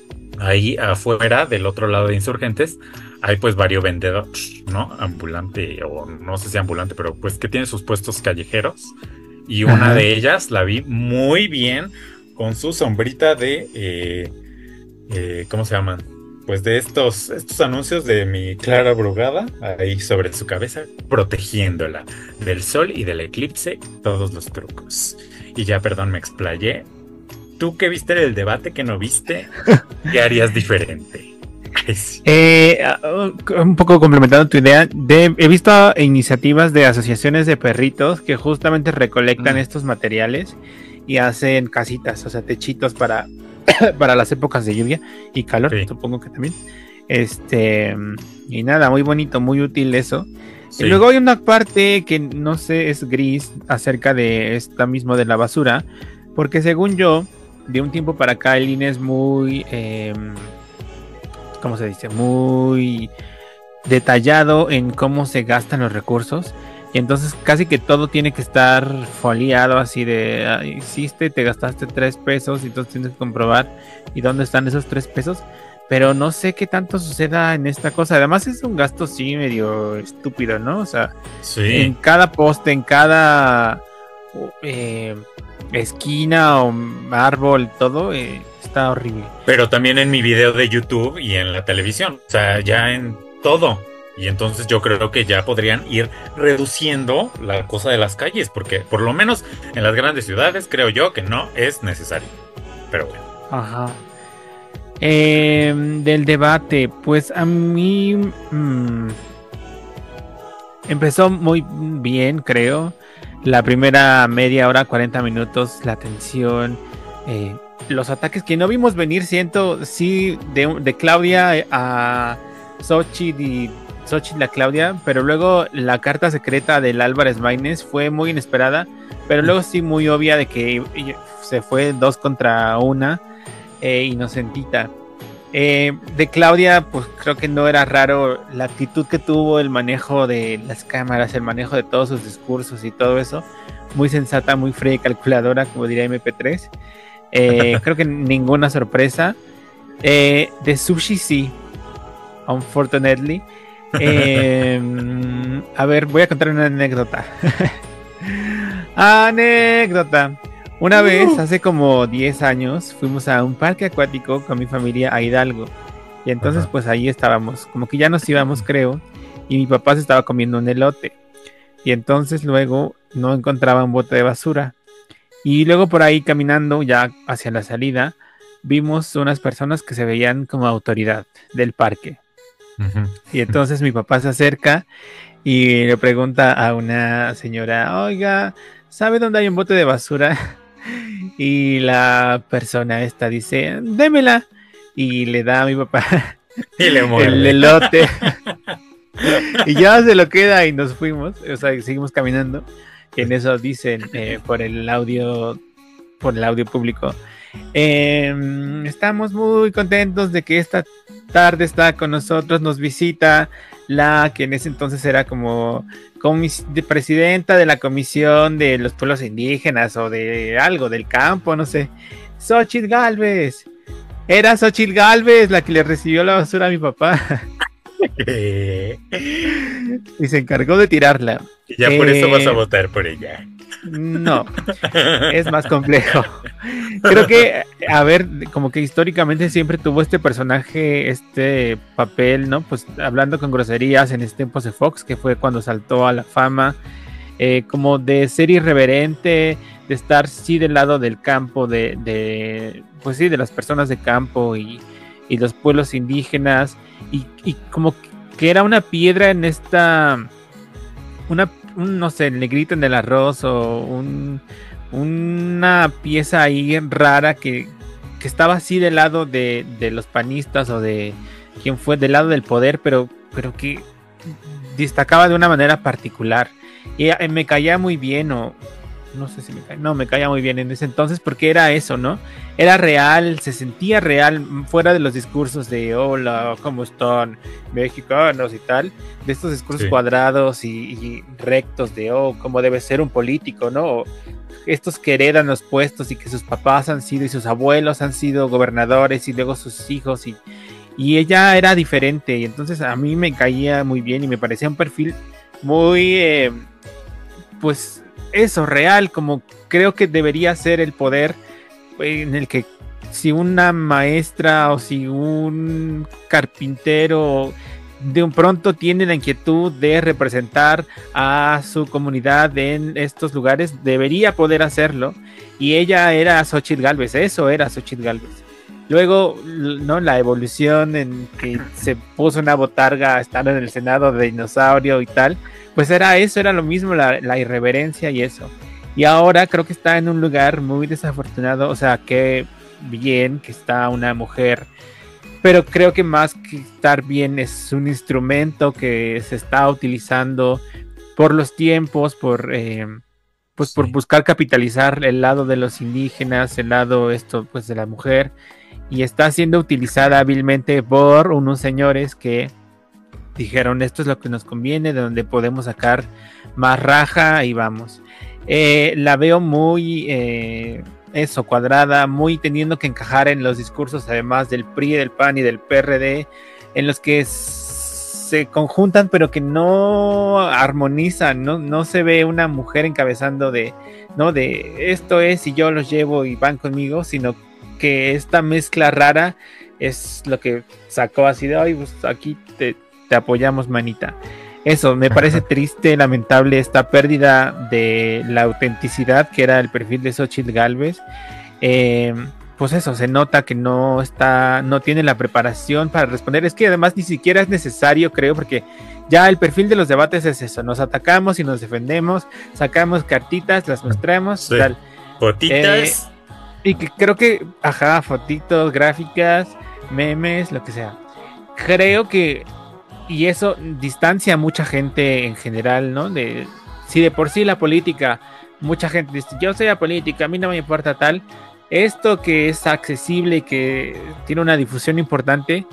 ahí afuera, del otro lado de Insurgentes, hay pues varios vendedores, ¿no? Ambulante, o no sé si ambulante, pero pues que tienen sus puestos callejeros. Y una Ajá. de ellas la vi muy bien con su sombrita de... Eh, eh, ¿Cómo se llaman? Pues de estos, estos anuncios de mi Clara Brugada, ahí sobre su cabeza, protegiéndola del sol y del eclipse, todos los trucos. Y ya, perdón, me explayé. ¿Tú qué viste del debate que no viste? ¿Qué harías diferente? Sí. Eh, un poco complementando tu idea, de, he visto iniciativas de asociaciones de perritos que justamente recolectan mm. estos materiales y hacen casitas, o sea, techitos para, para las épocas de lluvia y calor, sí. supongo que también. Este, y nada, muy bonito, muy útil eso. Sí. Y luego hay una parte que no sé, es gris acerca de esta mismo de la basura, porque según yo, de un tiempo para acá el I N E es muy... Eh, ¿cómo se dice? Muy detallado en cómo se gastan los recursos. Y entonces casi que todo tiene que estar foliado así de... Ah, hiciste, te gastaste tres pesos y entonces tienes que comprobar y dónde están esos tres pesos. Pero no sé qué tanto suceda en esta cosa. Además es un gasto sí medio estúpido, ¿no? O sea, sí. en cada poste, en cada eh, esquina o árbol, todo... Eh, está horrible. Pero también en mi video de YouTube y en la televisión, o sea, ya en todo. Y entonces yo creo que ya podrían ir reduciendo la cosa de las calles, porque por lo menos en las grandes ciudades creo yo que no es necesario. Pero bueno. Ajá. Eh, del debate, pues a mí mmm, empezó muy bien, creo. La primera media hora, cuarenta minutos, la tensión, eh, los ataques que no vimos venir, siento, sí, de, de Claudia a Xochitl y Xochitl a Claudia, pero luego la carta secreta del Álvarez Maínez fue muy inesperada, pero luego sí muy obvia de que se fue dos contra una, eh, inocentita. Eh, de Claudia, pues creo que no era raro la actitud que tuvo, el manejo de las cámaras, el manejo de todos sus discursos y todo eso, muy sensata, muy fría y calculadora, como diría eme pe tres. Eh, creo que ninguna sorpresa. Eh, de Sushi sí, unfortunately. Eh, a ver, voy a contar una anécdota. Anécdota. Una uh. vez, hace como diez años, fuimos a un parque acuático con mi familia a Hidalgo. Y entonces, uh-huh. pues ahí estábamos. Como que ya nos íbamos, creo. Y mi papá se estaba comiendo un elote. Y entonces luego no encontraba un bote de basura. Y luego por ahí caminando ya hacia la salida, vimos unas personas que se veían como autoridad del parque. Uh-huh. Y entonces mi papá se acerca y le pregunta a una señora, oiga, ¿sabe dónde hay un bote de basura? Y la persona esta dice, démela. Y le da a mi papá y le el elote. Y ya se lo queda y nos fuimos, o sea, seguimos caminando. Y en eso dicen eh, por el audio, por el audio público, eh, estamos muy contentos de que esta tarde está con nosotros, nos visita la que en ese entonces era como comis- de presidenta de la comisión de los pueblos indígenas o de algo del campo, no sé, Xochitl Gálvez. Era Xochitl Gálvez la que le recibió la basura a mi papá. Y se encargó de tirarla. Y ya por eh, eso vas a votar por ella. No, es más complejo. Creo que, a ver, como que históricamente siempre tuvo este personaje, este papel, ¿no? Pues hablando con groserías en este tiempos de Fox, que fue cuando saltó a la fama, eh, como de ser irreverente, de estar sí del lado del campo, de, de pues sí, de las personas de campo y, y los pueblos indígenas, y, y como que era una piedra en esta, una un, no sé, el negrito en el arroz o un, una pieza ahí rara que, que estaba así del lado de, de los panistas o de quien fue del lado del poder, pero, pero que destacaba de una manera particular y eh, me caía muy bien o no sé si me caía, no, me caía muy bien en ese entonces porque era eso, ¿no? Era real, se sentía real fuera de los discursos de hola, ¿cómo están mexicanos y tal? De estos discursos sí. cuadrados y, y rectos de oh, cómo debe ser un político, ¿no? O estos que heredan los puestos y que sus papás han sido y sus abuelos han sido gobernadores y luego sus hijos y, y ella era diferente y entonces a mí me caía muy bien y me parecía un perfil muy, eh, pues eso, real, como creo que debería ser el poder en el que si una maestra o si un carpintero de un pronto tiene la inquietud de representar a su comunidad en estos lugares, debería poder hacerlo, y ella era Xóchitl Gálvez, eso era Xóchitl Gálvez. Luego, ¿no? La evolución en que se puso una botarga a estar en el Senado de dinosaurio y tal, pues era eso, era lo mismo, la, la irreverencia y eso. Y ahora creo que está en un lugar muy desafortunado, o sea, que bien que está una mujer, pero creo que más que estar bien es un instrumento que se está utilizando por los tiempos, por, eh, pues sí. por buscar capitalizar el lado de los indígenas, el lado esto pues de la mujer, y está siendo utilizada hábilmente por unos señores que dijeron esto es lo que nos conviene, de donde podemos sacar más raja y vamos. Eh, la veo muy eh, eso, cuadrada, muy teniendo que encajar en los discursos además del P R I, del P A N y del P R D, en los que se conjuntan pero que no armonizan, no, no se ve una mujer encabezando de, no de esto es y yo los llevo y van conmigo, sino que esta mezcla rara es lo que sacó así de ay, pues aquí te te apoyamos, manita. Eso, me parece triste, lamentable esta pérdida de la autenticidad que era el perfil de Xóchitl Gálvez. Eh, pues eso, se nota que no está, no tiene la preparación para responder. Es que además ni siquiera es necesario, creo, porque ya el perfil de los debates es eso, nos atacamos y nos defendemos, sacamos cartitas, las mostramos, sí. tal. Fotitas. Eh, y que creo que, ajá, fotitos, gráficas, memes, lo que sea. Creo que y eso distancia a mucha gente en general, ¿no? De, si de por sí la política, mucha gente dice, yo soy la política, a mí no me importa tal, esto que es accesible y que tiene una difusión importante,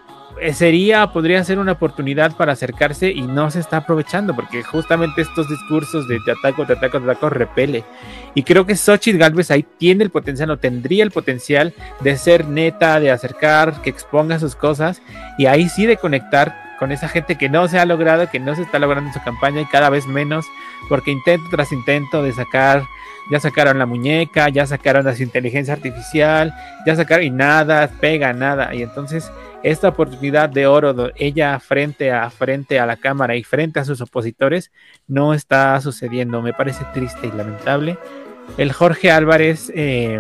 sería, podría ser una oportunidad para acercarse y no se está aprovechando, porque justamente estos discursos de te ataco, te ataco, te ataco, repele. Y creo que Xóchitl Gálvez ahí tiene el potencial, o tendría el potencial de ser neta, de acercar, que exponga sus cosas, y ahí sí de conectar con esa gente que no se ha logrado, que no se está logrando en su campaña y cada vez menos, porque intento tras intento de sacar, ya sacaron la muñeca, ya sacaron la inteligencia artificial, ya sacaron y nada, pega nada, y entonces esta oportunidad de oro, ella frente a frente a la cámara y frente a sus opositores, no está sucediendo, me parece triste y lamentable. El Jorge Álvarez, eh,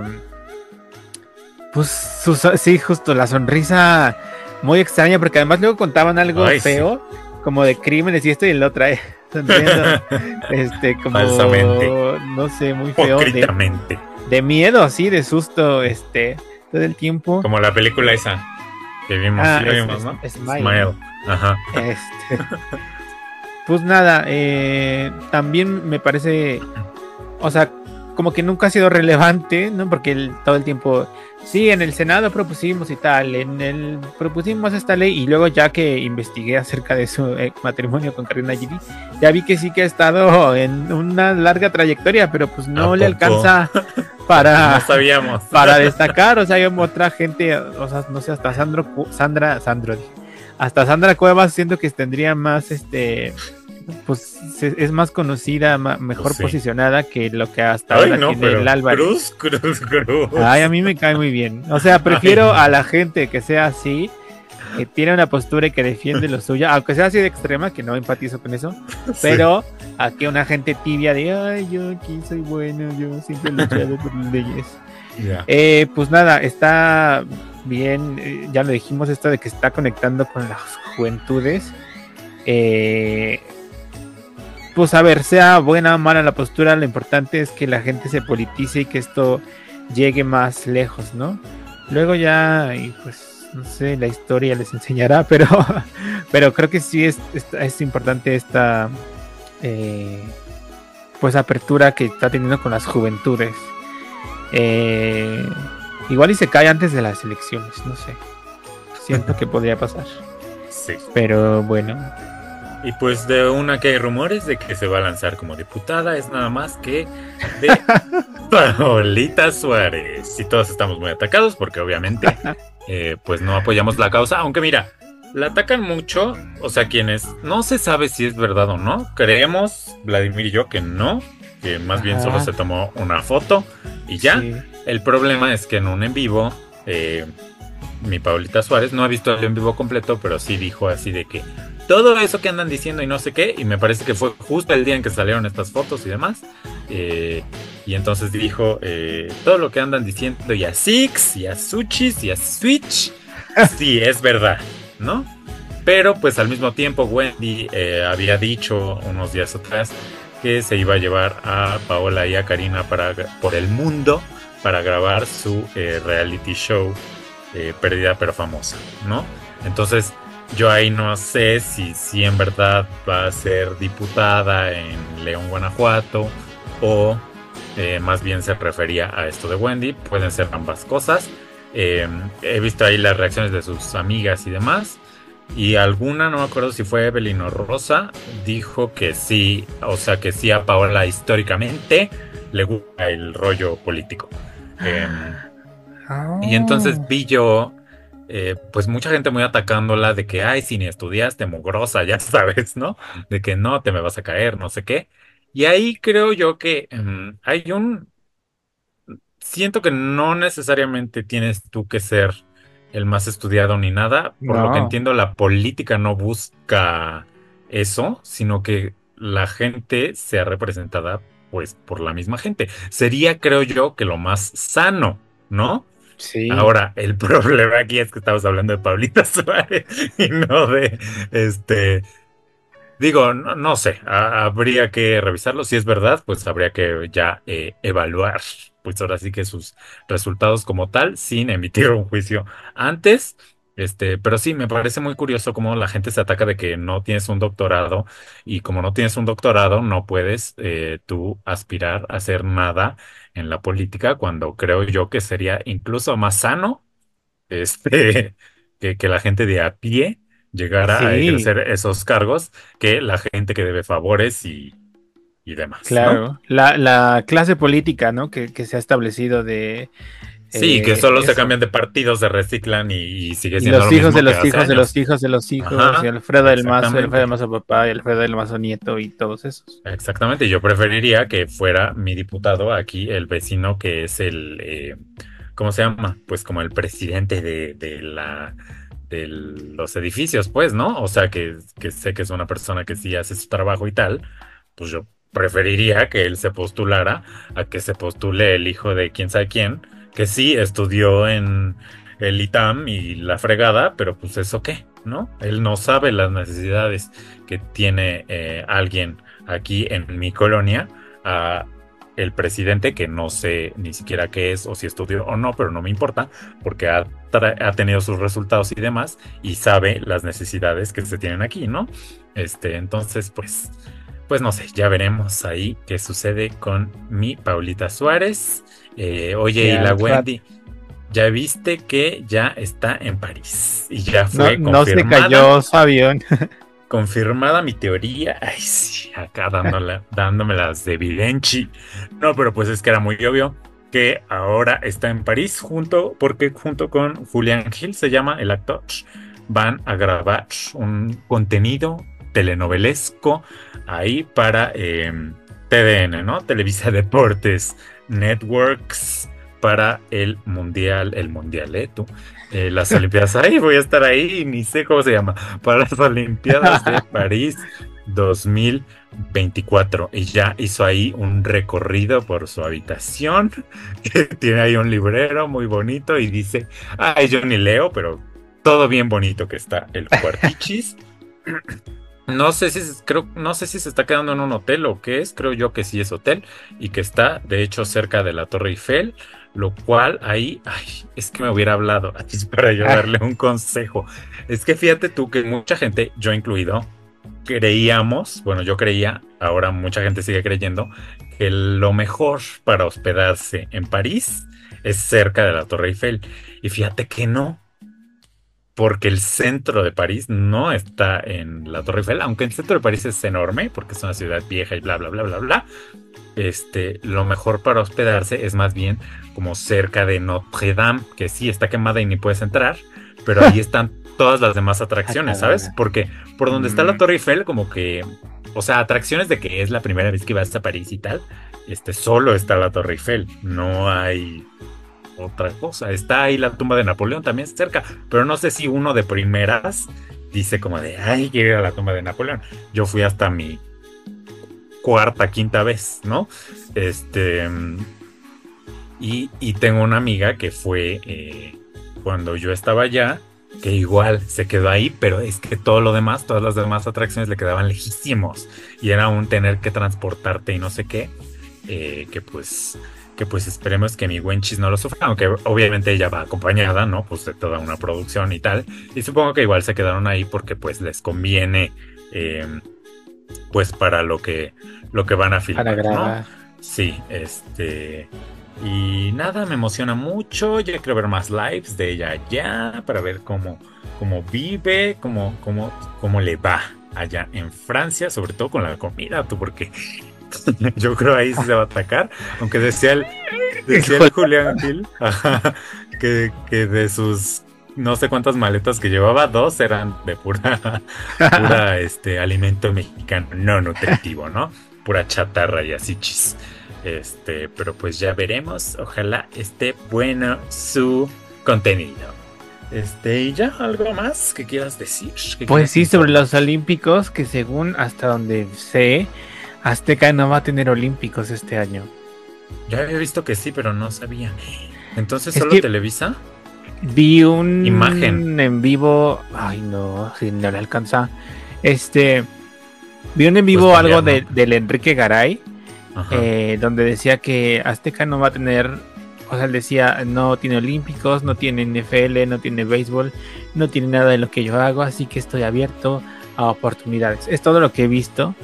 pues su, sí, justo la sonrisa muy extraña, porque además luego contaban algo Ay, feo, sí. como de crímenes y esto, y él lo trae sonriendo, este, como, falsamente, no sé, muy feo, de, de miedo, así, de susto, este, todo el tiempo. Como la película esa que vimos, ah, sí es, vimos, ¿no? Es, Smile. Smile. Ajá. Este, pues nada, eh, también me parece, o sea, como que nunca ha sido relevante, ¿no? Porque el, todo el tiempo, sí, en el Senado propusimos y tal, en el propusimos esta ley, y luego ya que investigué acerca de su eh, matrimonio con Karina Gili, ya vi que sí que ha estado en una larga trayectoria, pero pues no le alcanza para, no sabíamos. para destacar, o sea, hay otra gente, o sea, no sé, hasta Sandro, Sandra, Sandro, hasta Sandra Cuevas siento que tendría más, este... pues es más conocida, mejor pues sí. posicionada que lo que hasta Ay, ahora no, tiene el Álvarez. Cruz, Cruz, Cruz. Ay, a mí me cae muy bien. O sea, prefiero Ay. a la gente que sea así, que tiene una postura y que defiende lo suyo, aunque sea así de extrema, que no empatizo con eso, sí. pero a que una gente tibia de, ay, yo aquí soy bueno, yo siempre he luchado por las leyes. Yeah. Eh, pues nada, está bien, eh, ya lo dijimos, esto de que está conectando con las juventudes. Eh, pues a ver, sea buena o mala la postura, lo importante es que la gente se politice y que esto llegue más lejos, ¿no? Luego ya, y pues no sé, la historia les enseñará, pero, pero creo que sí es, es, es importante esta eh, pues apertura que está teniendo con las juventudes. Eh, igual y se cae antes de las elecciones, no sé. Siento que podría pasar. Sí. Pero bueno. Y pues de una que hay rumores de que se va a lanzar como diputada es nada más que de Paulita Suárez. Y todos estamos muy atacados porque obviamente eh, pues no apoyamos la causa. Aunque mira, la atacan mucho. O sea, quienes no se sabe si es verdad o no. Creemos, Vladimir y yo, que no. Que más bien Ajá. solo se tomó una foto y ya. Sí. El problema es que en un en vivo, eh, mi Paulita Suárez no ha visto el en vivo completo, pero sí dijo así de que todo eso que andan diciendo y no sé qué, y me parece que fue justo el día en que salieron estas fotos y demás, eh, y entonces dijo eh, todo lo que andan diciendo y a Six, y a Suchis, y a Switch, sí, es verdad, ¿no? Pero pues al mismo tiempo Wendy eh, había dicho unos días atrás que se iba a llevar a Paola y a Karina para, por el mundo para grabar su eh, reality show eh, Perdida pero Famosa, ¿no? Entonces yo ahí no sé si, si en verdad va a ser diputada en León, Guanajuato, o eh, más bien se refería a esto de Wendy. Pueden ser ambas cosas. Eh, he visto ahí las reacciones de sus amigas y demás. Y alguna, no me acuerdo si fue Evelyn o Rosa, dijo que sí, o sea que sí a Paola históricamente le gusta el rollo político. Eh, oh. Y entonces vi yo... Eh, pues mucha gente muy atacándola de que, ay, si ni estudiaste, mugrosa, ya sabes, ¿no? De que no, te me vas a caer, no sé qué. Y ahí creo yo que um, hay un... Siento que no necesariamente tienes tú que ser el más estudiado ni nada. Por no. lo que entiendo, la política no busca eso, sino que la gente sea representada, pues, por la misma gente. Sería, creo yo, que lo más sano, ¿no? Sí. Ahora, el problema aquí es que estamos hablando de Paulita Suárez y no de este. Digo, no, no sé, a, habría que revisarlo. Si es verdad, pues habría que ya eh, evaluar, pues ahora sí que sus resultados como tal, sin emitir un juicio antes. Este, pero sí, me parece muy curioso cómo la gente se ataca de que no tienes un doctorado, y como no tienes un doctorado, no puedes eh, tú aspirar a hacer nada en la política, cuando creo yo que sería incluso más sano este, que, que la gente de a pie llegara sí. a ejercer esos cargos que la gente que debe favores y, y demás. Claro, ¿no? la, la clase política, ¿no? Que, que se ha establecido de... Sí, eh, que solo eso. se cambian de partidos, se reciclan y, y sigue siendo y los lo hijos mismo de los que hijos hace de años. los hijos de los hijos, Ajá, y Alfredo del Mazo, Alfredo del Mazo papá y Alfredo del Mazo nieto y todos esos. Exactamente, yo preferiría que fuera mi diputado aquí, el vecino que es el, eh, ¿cómo se llama? Pues como el presidente de, de la... de los edificios, pues, ¿no? O sea, que, que sé que es una persona que sí hace su trabajo y tal, pues yo preferiría que él se postulara a que se postule el hijo de quién sabe quién, que sí estudió en el I T A M y la fregada, pero pues eso qué, ¿no? Él no sabe las necesidades que tiene eh, alguien aquí en mi colonia, a el presidente, que no sé ni siquiera qué es o si estudió o no, pero no me importa, porque ha, ha tenido sus resultados y demás, y sabe las necesidades que se tienen aquí, ¿no? Este, entonces, pues, pues no sé, ya veremos ahí qué sucede con mi Paulita Suárez. Eh, oye, yeah, y la Wendy, ya viste que ya está en París y ya fue no, confirmada. No se cayó su avión. Confirmada mi teoría. Ay, sí, acá dándole, dándomelas de Videnchi. No, pero pues es que era muy obvio que ahora está en París junto, porque junto con Julián Gil, se llama el actor, van a grabar un contenido telenovelesco ahí para eh, T D N, ¿no? Televisa Deportes Networks para el Mundial, el Mundial, ¿eh? Tú, eh, las Olimpiadas, ahí voy a estar ahí, ni sé cómo se llama, para las Olimpiadas de París dos mil veinticuatro, y ya hizo ahí un recorrido por su habitación, que tiene ahí un librero muy bonito y dice, ay, yo ni leo, pero todo bien bonito que está el cuartichis. No sé si creo, no sé si se está quedando en un hotel o qué es, creo yo que sí es hotel y que está de hecho cerca de la Torre Eiffel, lo cual ahí, ay, es que me hubiera hablado para yo darle un consejo. Es que fíjate tú que mucha gente, yo incluido, creíamos, bueno, yo creía, ahora mucha gente sigue creyendo, que lo mejor para hospedarse en París es cerca de la Torre Eiffel. Y fíjate que no, porque el centro de París no está en la Torre Eiffel, aunque el centro de París es enorme, porque es una ciudad vieja y bla, bla, bla, bla, bla. Este, lo mejor para hospedarse es más bien como cerca de Notre Dame, que sí está quemada y ni puedes entrar, pero ahí están todas las demás atracciones, ¿sabes? Porque por donde está la Torre Eiffel, como que, o sea, atracciones de que es la primera vez que vas a París y tal, este, solo está la Torre Eiffel, no hay otra cosa. Está ahí la tumba de Napoleón también cerca, pero no sé si uno de primeras dice como de, ay, quiero ir a la tumba de Napoleón. Yo fui hasta mi cuarta, quinta vez, ¿no? Este, y, y tengo una amiga que fue eh, cuando yo estaba allá, que igual se quedó ahí, pero es que todo lo demás, todas las demás atracciones le quedaban lejísimos y era un tener que transportarte y no sé qué, eh, que pues que pues esperemos que mi Wenchis no lo sufra, aunque obviamente ella va acompañada, ¿no? Pues de toda una producción y tal, y supongo que igual se quedaron ahí porque pues les conviene eh, pues para lo que lo que van a filmar, para grabar, ¿no? Sí, este y nada, me emociona mucho, ya quiero ver más lives de ella allá, para ver cómo, cómo vive, cómo, cómo, cómo le va allá en Francia, sobre todo con la comida, tú, porque yo creo ahí sí se va a atacar, aunque decía el, decía el Julián Gil que, que de sus no sé cuántas maletas que llevaba, dos eran de pura, pura este, alimento mexicano, no nutritivo, ¿no? Pura chatarra y así chis. Este, pero pues ya veremos, ojalá esté bueno su contenido. Este, ¿y ya algo más que quieras decir? ¿Qué pues sí, decir? Sobre los olímpicos, que según hasta donde sé, Azteca no va a tener olímpicos este año. Ya había visto que sí, pero no sabía. Entonces, ¿solo Televisa? Vi un imagen en vivo, ay no, si no le alcanza. Este, vi un en vivo pues algo de, del Enrique Garay, eh, donde decía que Azteca no va a tener, o sea, él decía, no tiene olímpicos, no tiene N F L, no tiene béisbol, no tiene nada de lo que yo hago, así que estoy abierto a oportunidades. Es todo lo que he visto.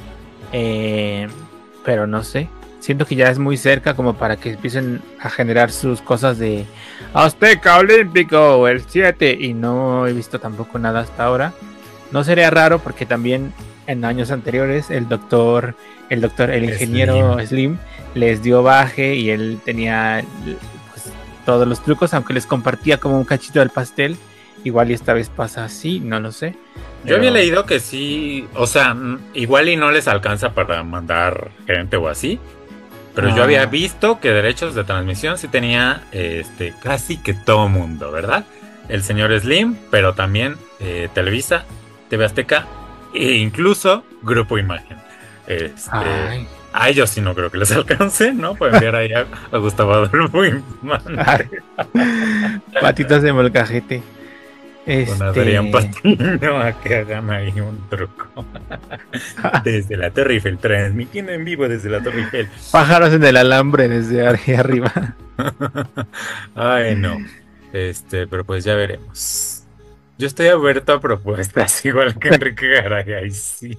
Eh, pero no sé, siento que ya es muy cerca como para que empiecen a generar sus cosas de Azteca Olímpico el siete, y no he visto tampoco nada hasta ahora. No sería raro porque también en años anteriores el doctor, el doctor, el ingeniero Slim, Slim les dio baje y él tenía pues, todos los trucos, aunque les compartía como un cachito del pastel. Igual y esta vez pasa así, no lo sé. Yo había leído que sí, o sea, igual y no les alcanza para mandar gente o así, pero ah. yo había visto que derechos de transmisión sí tenía este casi que todo mundo, ¿verdad? El señor Slim, pero también eh, Televisa, T V Azteca e incluso Grupo Imagen. Este, a ellos sí no creo que les alcance, ¿no? Pueden enviar ahí a, a Gustavo Adolfo Infante. Patitas de molcajete. Este... Con Adrián Patino a que hagan ahí un truco desde la Torre Eiffel, transmitiendo en vivo desde la Torre Eiffel. Pájaros en el alambre desde ahí arriba. Ay, no. Este, pero pues ya veremos. Yo estoy abierto a propuestas, igual que Enrique Garay, ahí sí.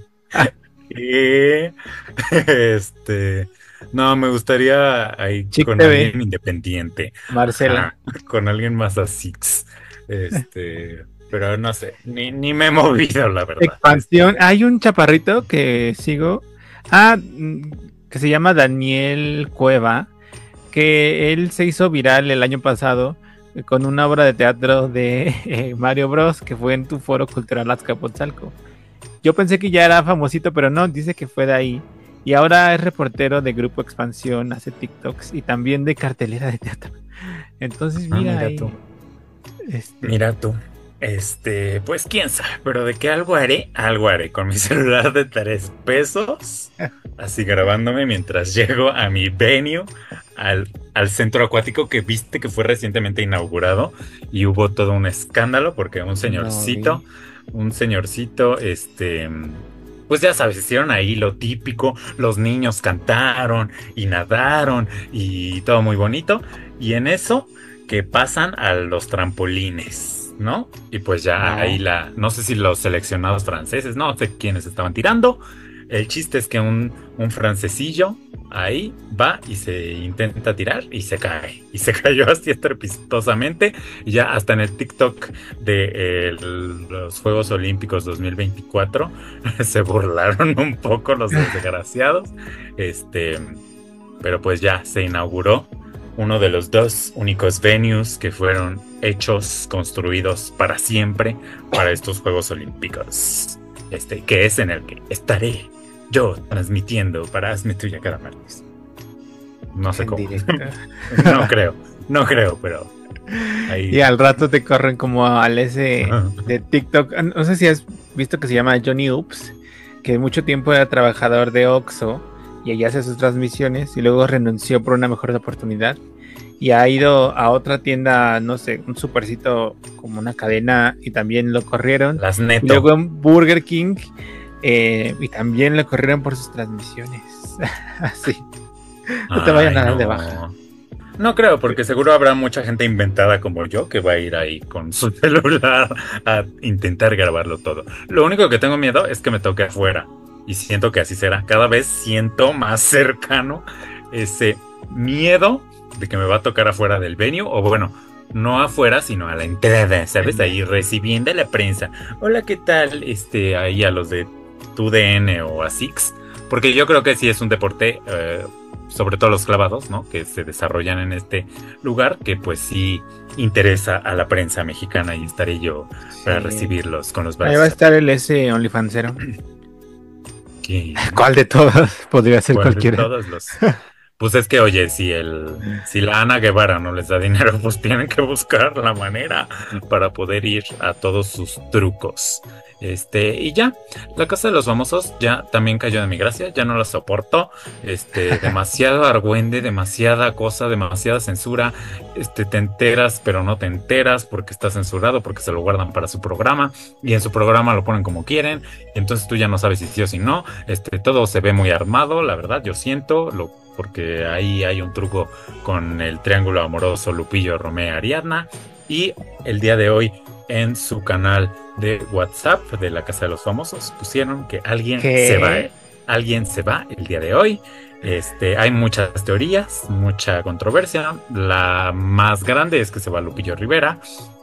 Y, este, no, me gustaría ahí Chick con T V. Alguien independiente. Marcela. Ajá, con alguien más así. Este, pero no sé, ni, ni me he movido, la verdad. Expansión, hay un chaparrito que sigo, ah, que se llama Daniel Cueva, que él se hizo viral el año pasado con una obra de teatro de eh, Mario Bros, que fue en tu Foro Cultural Azcapotzalco. Yo pensé que ya era famosito, pero no, dice que fue de ahí. Y ahora es reportero de Grupo Expansión, hace TikToks y también de cartelera de teatro. Entonces, mira, ah, mira ahí, tú. Este... Mira tú. Este, pues quién sabe, pero de que algo haré, algo haré con mi celular de tres pesos, así grabándome mientras llego a mi venue, al, al centro acuático que viste que fue recientemente inaugurado y hubo todo un escándalo porque un señorcito, no, un señorcito, este, pues ya sabes, hicieron ahí lo típico, los niños cantaron y nadaron y todo muy bonito, y en eso que pasan a los trampolines, ¿no? Y pues ya no. ahí la, no sé si los seleccionados franceses, no sé quiénes estaban tirando. El chiste es que un, un francesillo ahí va y se intenta tirar y se cae. Y se cayó así estrepitosamente. Y ya hasta en el TikTok de eh, los Juegos Olímpicos dos mil veinticuatro se burlaron un poco los desgraciados. Este, pero pues ya se inauguró uno de los dos únicos venues que fueron hechos, construidos para siempre para estos Juegos Olímpicos. Este, que es en el que estaré yo transmitiendo para Hazme Tuya cada martes. No sé en cómo. no creo, no creo, pero ahí. Y al rato te corren como al ese de TikTok. No sé si has visto que se llama Johnny Oops, que mucho tiempo era trabajador de Oxxo y allá hace sus transmisiones y luego renunció por una mejor oportunidad y ha ido a otra tienda, no sé, un supercito como una cadena y también lo corrieron. Las Neto. Y luego en Burger King eh, y también lo corrieron por sus transmisiones. Así. No Ay, te vayan a dar no. de baja. No creo, porque seguro habrá mucha gente inventada como yo que va a ir ahí con su celular a intentar grabarlo todo. Lo único que tengo miedo es que me toque afuera. Y siento que así será. Cada vez siento más cercano ese miedo de que me va a tocar afuera del venue. O bueno, no afuera, sino a la entrada, ¿sabes? Ahí recibiendo a la prensa. Hola, ¿qué tal? Este, ahí a los de tu D N o a Six. Porque yo creo que sí es un deporte, eh, sobre todo los clavados, ¿no? Que se desarrollan en este lugar, que pues sí interesa a la prensa mexicana. Y estaré yo sí. para recibirlos con los brazos. Ahí va a estar el ese OnlyFansero. ¿Qué? ¿Cuál de todos? Podría ser ¿Cuál cualquiera. De todos los... Pues es que, oye, si el, si la Ana Guevara no les da dinero, pues tienen que buscar la manera para poder ir a todos sus trucos. Este, y ya, la Casa de los Famosos ya también cayó de mi gracia, ya no la soporto. Este, demasiado argüende, demasiada cosa, demasiada censura. Este, te enteras, pero no te enteras porque está censurado, porque se lo guardan para su programa. Y en su programa lo ponen como quieren. Y entonces tú ya no sabes si sí o si no. Este, todo se ve muy armado, la verdad, yo siento, lo, porque ahí hay un truco con el triángulo amoroso Lupillo, Romeo, Ariadna. Y el día de hoy, en su canal de WhatsApp de la Casa de los Famosos, pusieron que alguien ¿Qué? se va, alguien se va el día de hoy. Este, hay muchas teorías, mucha controversia. La más grande es que se va Lupillo Rivera,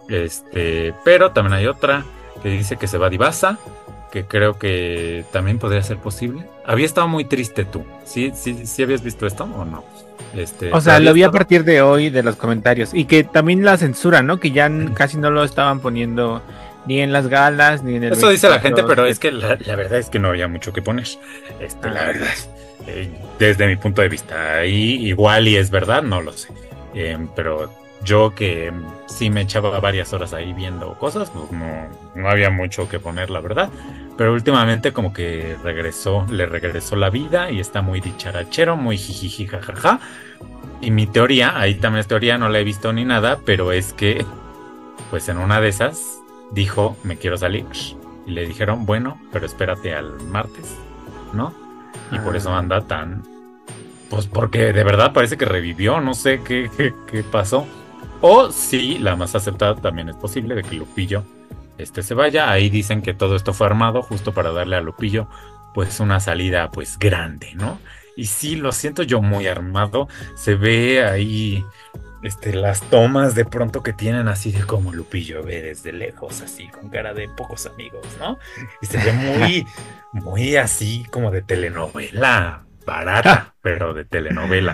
este, pero también hay otra que dice que se va Divasa, que creo que también podría ser posible. Había estado muy triste tú, ¿sí, sí, sí habías visto esto o no? Este, o sea, lo vi a partir de hoy de los comentarios y que también la censura, ¿no? Que ya mm. casi no lo estaban poniendo ni en las galas ni en el eso dice la gente, pero es que la, la verdad es que no había mucho que poner. Este, ah. La verdad, eh, desde mi punto de vista, ahí igual y es verdad, no lo sé. Eh, pero yo que sí me echaba varias horas ahí viendo cosas, pues no, no había mucho que poner, la verdad. Pero últimamente como que regresó, le regresó la vida y está muy dicharachero, muy jijiji, jajaja. Y mi teoría, ahí también es teoría, no la he visto ni nada, pero es que, pues en una de esas, dijo, me quiero salir. Y le dijeron, bueno, pero espérate al martes, ¿no? Y ah. por eso anda tan... Pues porque de verdad parece que revivió, no sé qué, qué, qué pasó. O sí, la más aceptada también es posible de que Lupillo este se vaya. Ahí dicen que todo esto fue armado justo para darle a Lupillo pues una salida pues grande, ¿no? Y sí, lo siento yo muy armado. Se ve ahí este, las tomas de pronto que tienen así de como Lupillo ve desde lejos, así con cara de pocos amigos, ¿no? Y se ve muy, muy así como de telenovela barata, pero de telenovela.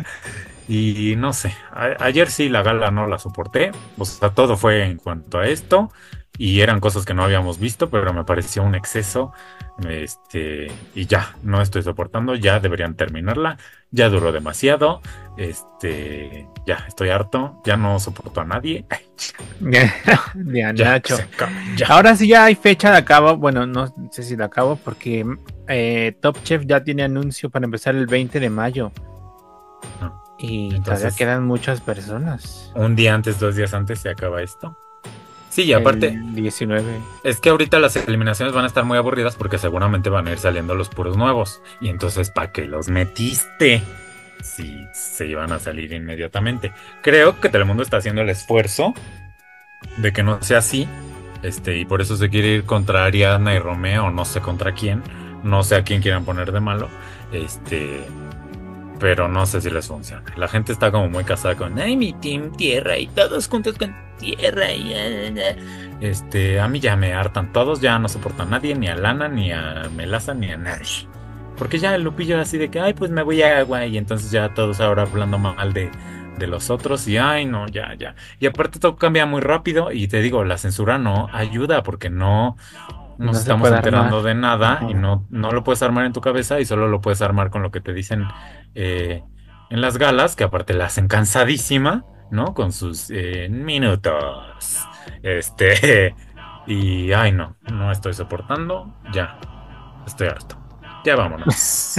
Y no sé, a- ayer sí la gala no la soporté, o sea, todo fue en cuanto a esto. y eran cosas que no habíamos visto, pero me pareció un exceso, este, y ya, no estoy soportando, ya deberían terminarla, ya duró demasiado, este, ya estoy harto, ya no soporto a nadie. Ya, Nacho. Ya, ya. Ahora sí ya hay fecha de acabo, bueno, no sé si de acabo, porque eh, Top Chef ya tiene anuncio para empezar el veinte de mayo. Ah, y entonces, todavía quedan muchas personas. Un día antes, dos días antes se acaba esto. Sí, y aparte, el diecinueve. Es que ahorita las eliminaciones van a estar muy aburridas porque seguramente van a ir saliendo los puros nuevos. Y entonces, ¿para qué los metiste? Si se iban a salir inmediatamente. Creo que Telemundo está haciendo el esfuerzo de que no sea así. Este, y por eso se quiere ir contra Ariadna y Romeo, no sé contra quién. No sé a quién quieran poner de malo. Este. Pero no sé si les funciona. La gente está como muy casada con ay, mi team tierra y todos juntos con tierra y este, a mí ya me hartan todos, ya no soporto a nadie, ni a Lana, ni a Melaza, ni a Nash. Porque ya el Lupillo así de que ay, pues me voy a agua, y entonces ya todos ahora hablando mal de, de los otros, y ay no, ya, ya. Y aparte todo cambia muy rápido, y te digo, la censura no ayuda, porque no nos No se estamos puede enterando armar. de nada, Ajá. y no, no lo puedes armar en tu cabeza, y solo lo puedes armar con lo que te dicen eh, en las galas, que aparte la hacen cansadísima, ¿no? Con sus eh, minutos. Este. Y ay no, no estoy soportando. Ya, estoy harto. Ya vámonos.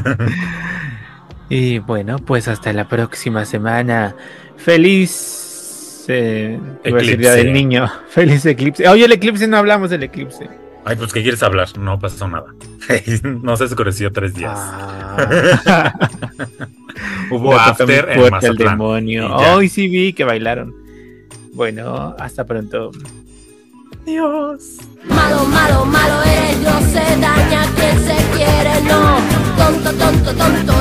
Y bueno, pues hasta la próxima semana. Feliz eh, iba a decir Día del Eclipse. Niño. Feliz eclipse. Oye, el eclipse, no hablamos del eclipse. Ay, pues ¿qué quieres hablar? No pasó nada. No se oscureció tres días. Ah. Hubo Me tocó after muy en fuerte el Mazatlán. demonio. Y ya. Hoy sí vi que bailaron. Bueno, hasta pronto. Adiós. Malo, malo, malo eres, no se daña quien se quiere, no. Tonto, tonto, tonto